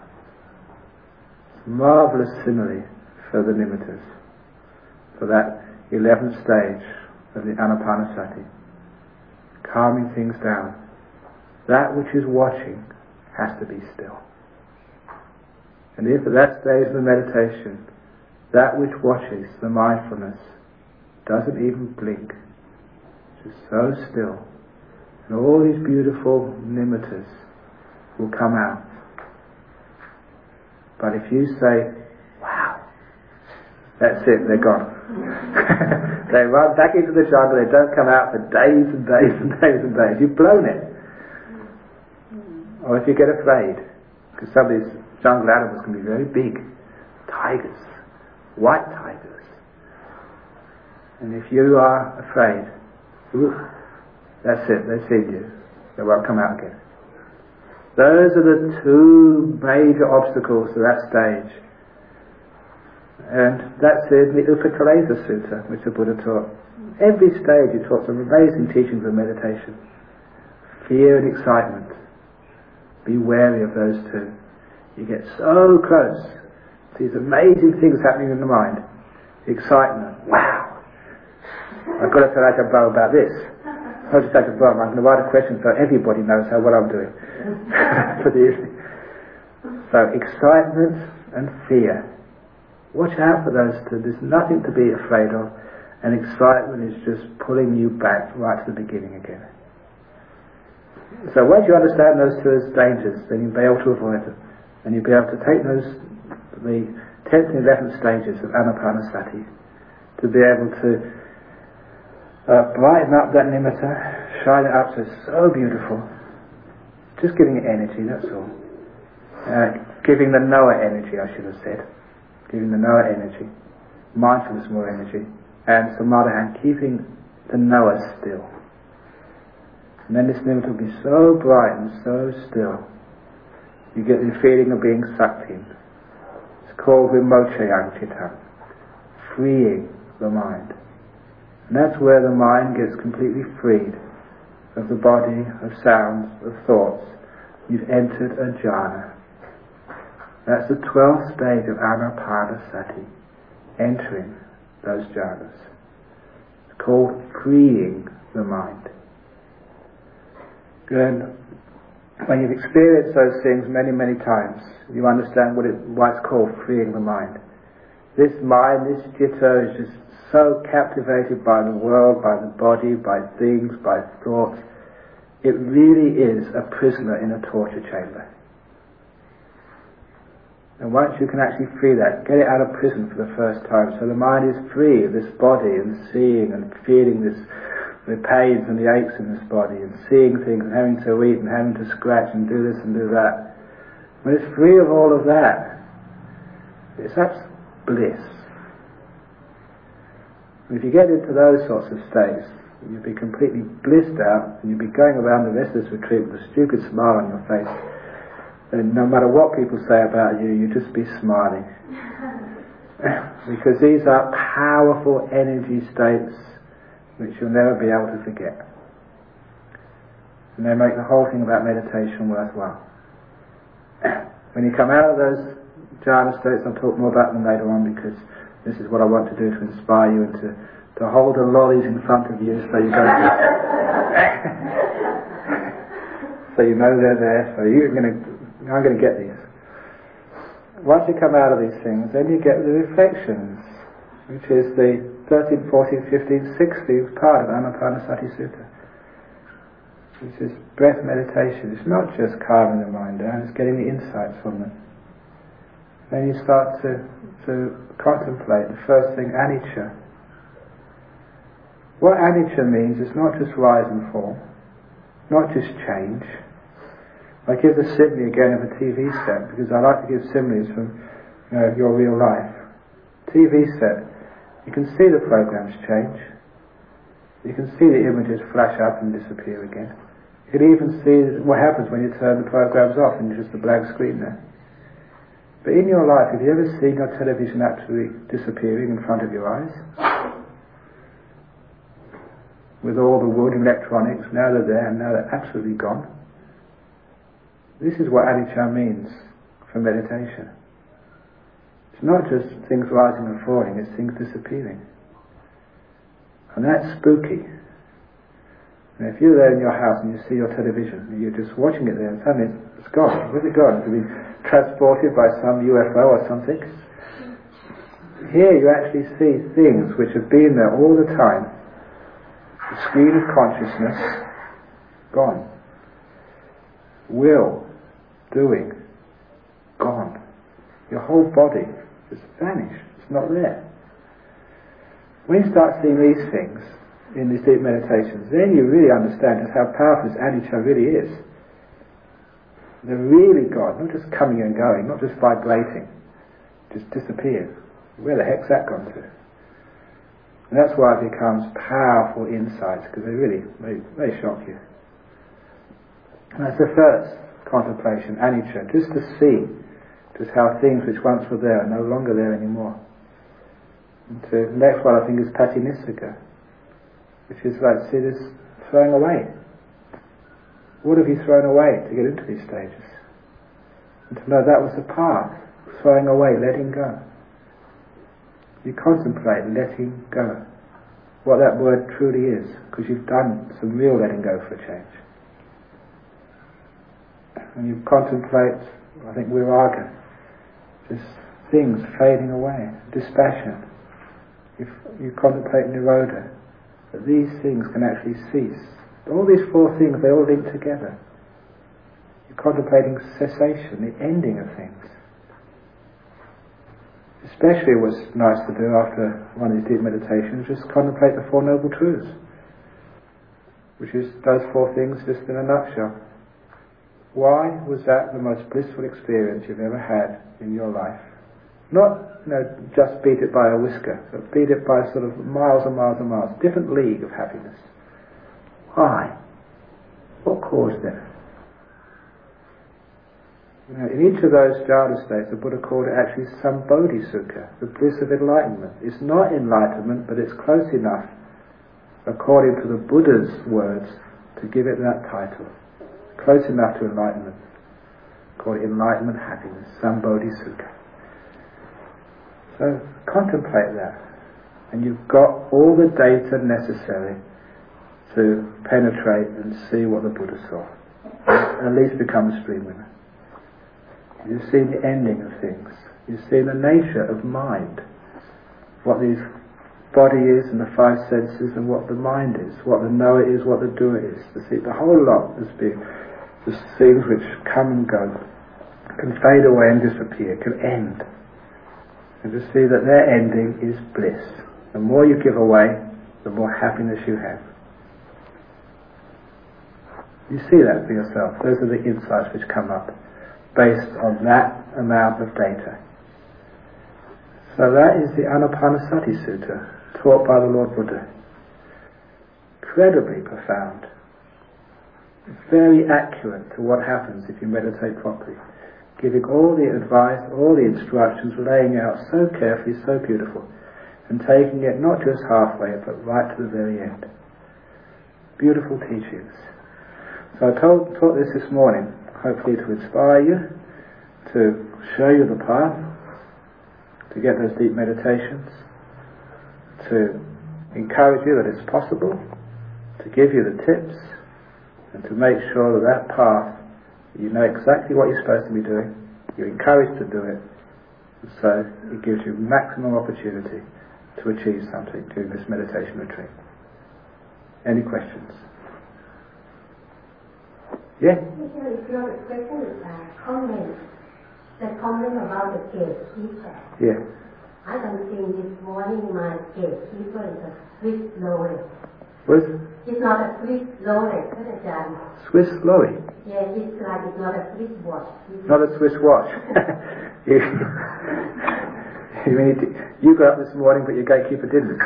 Marvellous simile for the nimittas, for that eleventh stage of the Anapanasati, calming things down. That which is watching has to be still. And if at that stage of the meditation, that which watches, the mindfulness, doesn't even blink, it's just so still, and all these beautiful nimittas will come out. But if you say, wow, that's it, they're gone. They run back into the jungle, they don't come out for days and days and days and days. You've blown it. Or if you get afraid, because some of these jungle animals can be very big, tigers, white tigers. And if you are afraid, oof, that's it, they've seen you. They won't come out again. Those are the two major obstacles to that stage. And that's in the Upakalesa Sutta, which the Buddha taught. Every stage he taught some amazing teachings of meditation. Fear and excitement. Be wary of those two. You get so close to these amazing things happening in the mind. Excitement. Wow! I've got to tell Ajahn Brahm about this. I'll just take a Brahm. I'm going to write a question so everybody knows how what I'm doing for the evening. So excitement and fear. Watch out for those two. There's nothing to be afraid of, and excitement is just pulling you back right to the beginning again. So once you understand those two as dangers, then you'll be able to avoid them, and you'll be able to take those the tenth and eleventh stages of Anapanasati, to be able to uh, brighten up that nimitta, shine it up so it's so beautiful, just giving it energy, that's all. Uh, giving the knower energy, I should have said, giving the knower energy, mindfulness more energy, and on the other hand, keeping the knower still. And then this nimitta will be so bright and so still, you get the feeling of being sucked in. It's called vimochayang citam, freeing the mind. And that's where the mind gets completely freed of the body, of sounds, of thoughts. You've entered a jhana. That's the twelfth stage of Anapanasati, entering those jhanas. It's called freeing the mind. And when you've experienced those things many, many times, you understand what it, why it's called freeing the mind. This mind, this citta, is just so captivated by the world, by the body, by things, by thoughts. It really is a prisoner in a torture chamber. And once you can actually free that, get it out of prison for the first time, so the mind is free of this body and seeing and feeling this, the pains and the aches in this body, and seeing things and having to eat and having to scratch and do this and do that. When it's free of all of that, it's that's bliss. And if you get into those sorts of states, you'll be completely blissed out, and you'll be going around the rest of this retreat with a stupid smile on your face. And no matter what people say about you, you just be smiling. Because these are powerful energy states which you'll never be able to forget. And they make the whole thing about meditation worthwhile. When you come out of those jhana states, I'll talk more about them later on, because this is what I want to do to inspire you and to, to hold the lollies in front of you so you don't so you know they're there, so you're going to I'm going to get these. Once you come out of these things, then you get the reflections, which is the thirteenth, fourteenth, fifteenth, sixteenth part of Anapanasati Sutta. This is breath meditation. It's not just calming the mind down, it's getting the insights from them. Then you start to, to contemplate the first thing, anicca. What anicca means is not just rise and fall, not just change. I give the simile again of a T V set, because I like to give similes from you know, your real life. T V set, you can see the programs change. You can see the images flash up and disappear again. You can even see what happens when you turn the programs off and you're just a blank screen there. But in your life, have you ever seen your television actually disappearing in front of your eyes? With all the wood and electronics, now they're there and now they're absolutely gone. This is what anicca means for meditation. It's not just things rising and falling, it's things disappearing. And that's spooky. And if you're there in your house and you see your television, and you're just watching it there, and suddenly it's gone. Where's it gone? It's been transported by some U F O or something. Here you actually see things which have been there all the time. The screen of consciousness, gone. Will, doing, gone. Your whole body just vanished. It's not there. When you start seeing these things in these deep meditations, then you really understand just how powerful this anicca really is. They're really gone, not just coming and going, not just vibrating, just disappeared. Where the heck's that gone to? And that's why it becomes powerful insights, because they really, they, they shock you. And that's the first contemplation, anicca, just to see just how things which once were there are no longer there anymore. And the next one I think is patinissagga, which is like, see this throwing away. What have you thrown away to get into these stages? And to know that was the path, throwing away, letting go. You contemplate letting go, what that word truly is, because you've done some real letting go for a change. And you contemplate, I think, viraga, just things fading away, dispassion. You, you contemplate nirodha, that these things can actually cease. All these four things, they all link together. You're contemplating cessation, the ending of things. Especially what's nice to do after one of these deep meditations, just contemplate the Four Noble Truths, which is those four things just in a nutshell. Why was that the most blissful experience you've ever had in your life? Not, you know, just beat it by a whisker, but beat it by sort of miles and miles and miles. Different league of happiness. Why? What caused it? You know, in each of those jhana states, the Buddha called it actually Sambodhi Sukha, the bliss of enlightenment. It's not enlightenment, but it's close enough, according to the Buddha's words, to give it that title. Close enough to enlightenment. Called it enlightenment happiness, Sambodhi Sukha. So contemplate that, and you've got all the data necessary to penetrate and see what the Buddha saw. At least become a stream winner. You've seen the ending of things. You've seen the nature of mind, what the body is and the five senses, and what the mind is, what the knower is, what the doer is. To see the whole lot as being just things which come and go, can fade away and disappear, can end. And to see that their ending is bliss. The more you give away, the more happiness you have. You see that for yourself. Those are the insights which come up based on that amount of data. So that is the Anapanasati Sutta, taught by the Lord Buddha. Incredibly profound. Very accurate to what happens if you meditate properly. Giving all the advice, all the instructions, laying out so carefully, so beautiful, and taking it not just halfway, but right to the very end. Beautiful teachings. So I told, taught this this morning, hopefully to inspire you, to show you the path, to get those deep meditations, to encourage you that it's possible, to give you the tips, and to make sure that that path, you know exactly what you're supposed to be doing, you're encouraged to do it, and so it gives you maximum opportunity to achieve something during this meditation retreat. Any questions? Yeah? If your question is uh, comment, the comment about the gatekeeper. Yeah. I don't think this morning my gatekeeper is a Swiss lorry. What? It's not a Swiss lorry, Ajahn. Swiss lorry? Yeah, it's like it's not a Swiss watch. It's Not a Swiss watch. you, you, mean it, you got up this morning, but your gatekeeper didn't.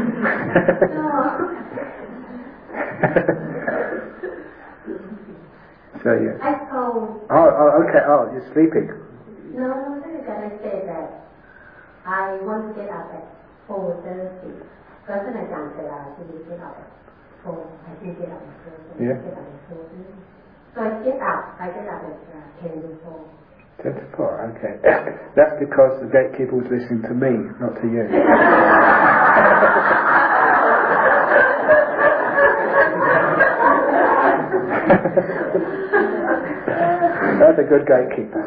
So yeah. I told. Oh, oh, okay. Oh, you're sleeping. No, no, no. Can I say that I want to get up at four thirty. Because when I dance it out, I didn't get up at four. I didn't get up at four. So Yeah. I get up at four thirty. So I get up. I get up at uh, ten to four. Ten to four. Okay. That's because the gatekeeper was listening to me, not to you. That's a good gatekeeper.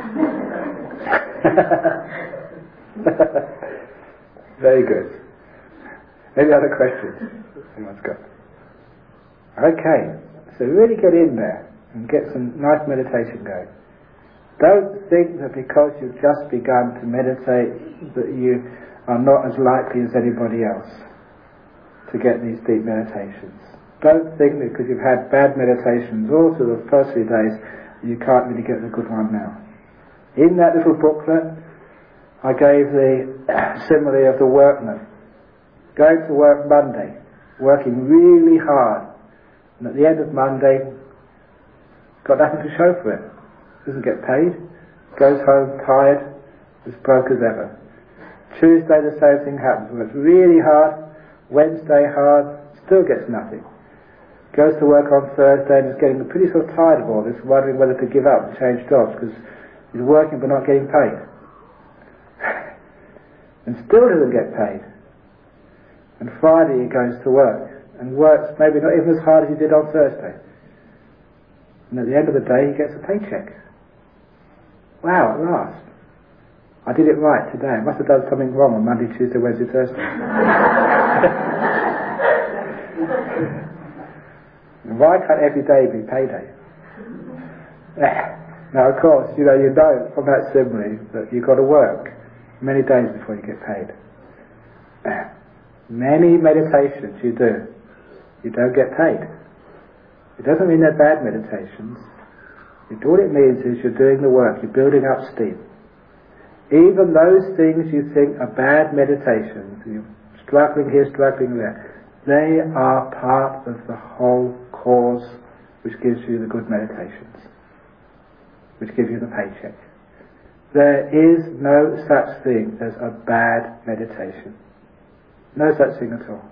Very good. Any other questions? Anyone's got? Okay. So really get in there and get some nice meditation going. Don't think that because you've just begun to meditate that you are not as likely as anybody else to get these deep meditations. Don't think that because you've had bad meditations all through the first few days, you can't really get the good one now. In that little booklet, I gave the simile of the workman going to work Monday, working really hard, and at the end of Monday, got nothing to show for it. Doesn't get paid, goes home tired, as broke as ever. Tuesday the same thing happens. Works really hard, Wednesday hard, still gets nothing. Goes to work on Thursday and is getting pretty sort of tired of all this, wondering whether to give up and change jobs because he's working but not getting paid. And still doesn't get paid. And Friday he goes to work and works maybe not even as hard as he did on Thursday. And at the end of the day he gets a paycheck. Wow, at last. I did it right today. I must have done something wrong on Monday, Tuesday, Wednesday, Thursday. Why can't every day be payday? Now, of course, you know, you know from that simile that you've got to work. many days before you get paid. Many meditations you do, you don't get paid. It doesn't mean they're bad meditations. It, all it means is you're doing the work, you're building up steam. Even those things you think are bad meditations, you're struggling here, struggling there, they are part of the whole cause which gives you the good meditations, which gives you the paycheck. There is no such thing as a bad meditation. No such thing at all.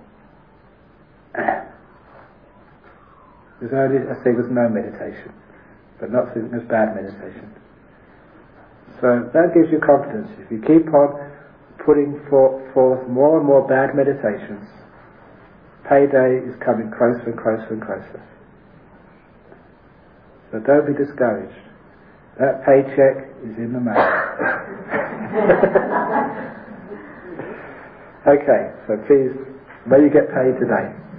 There's only a thing as no meditation, but not something as bad meditation. So that gives you confidence. If you keep on putting forth more and more bad meditations, payday is coming closer and closer and closer. So don't be discouraged. That paycheck is in the mail. Okay, so please, may you get paid today.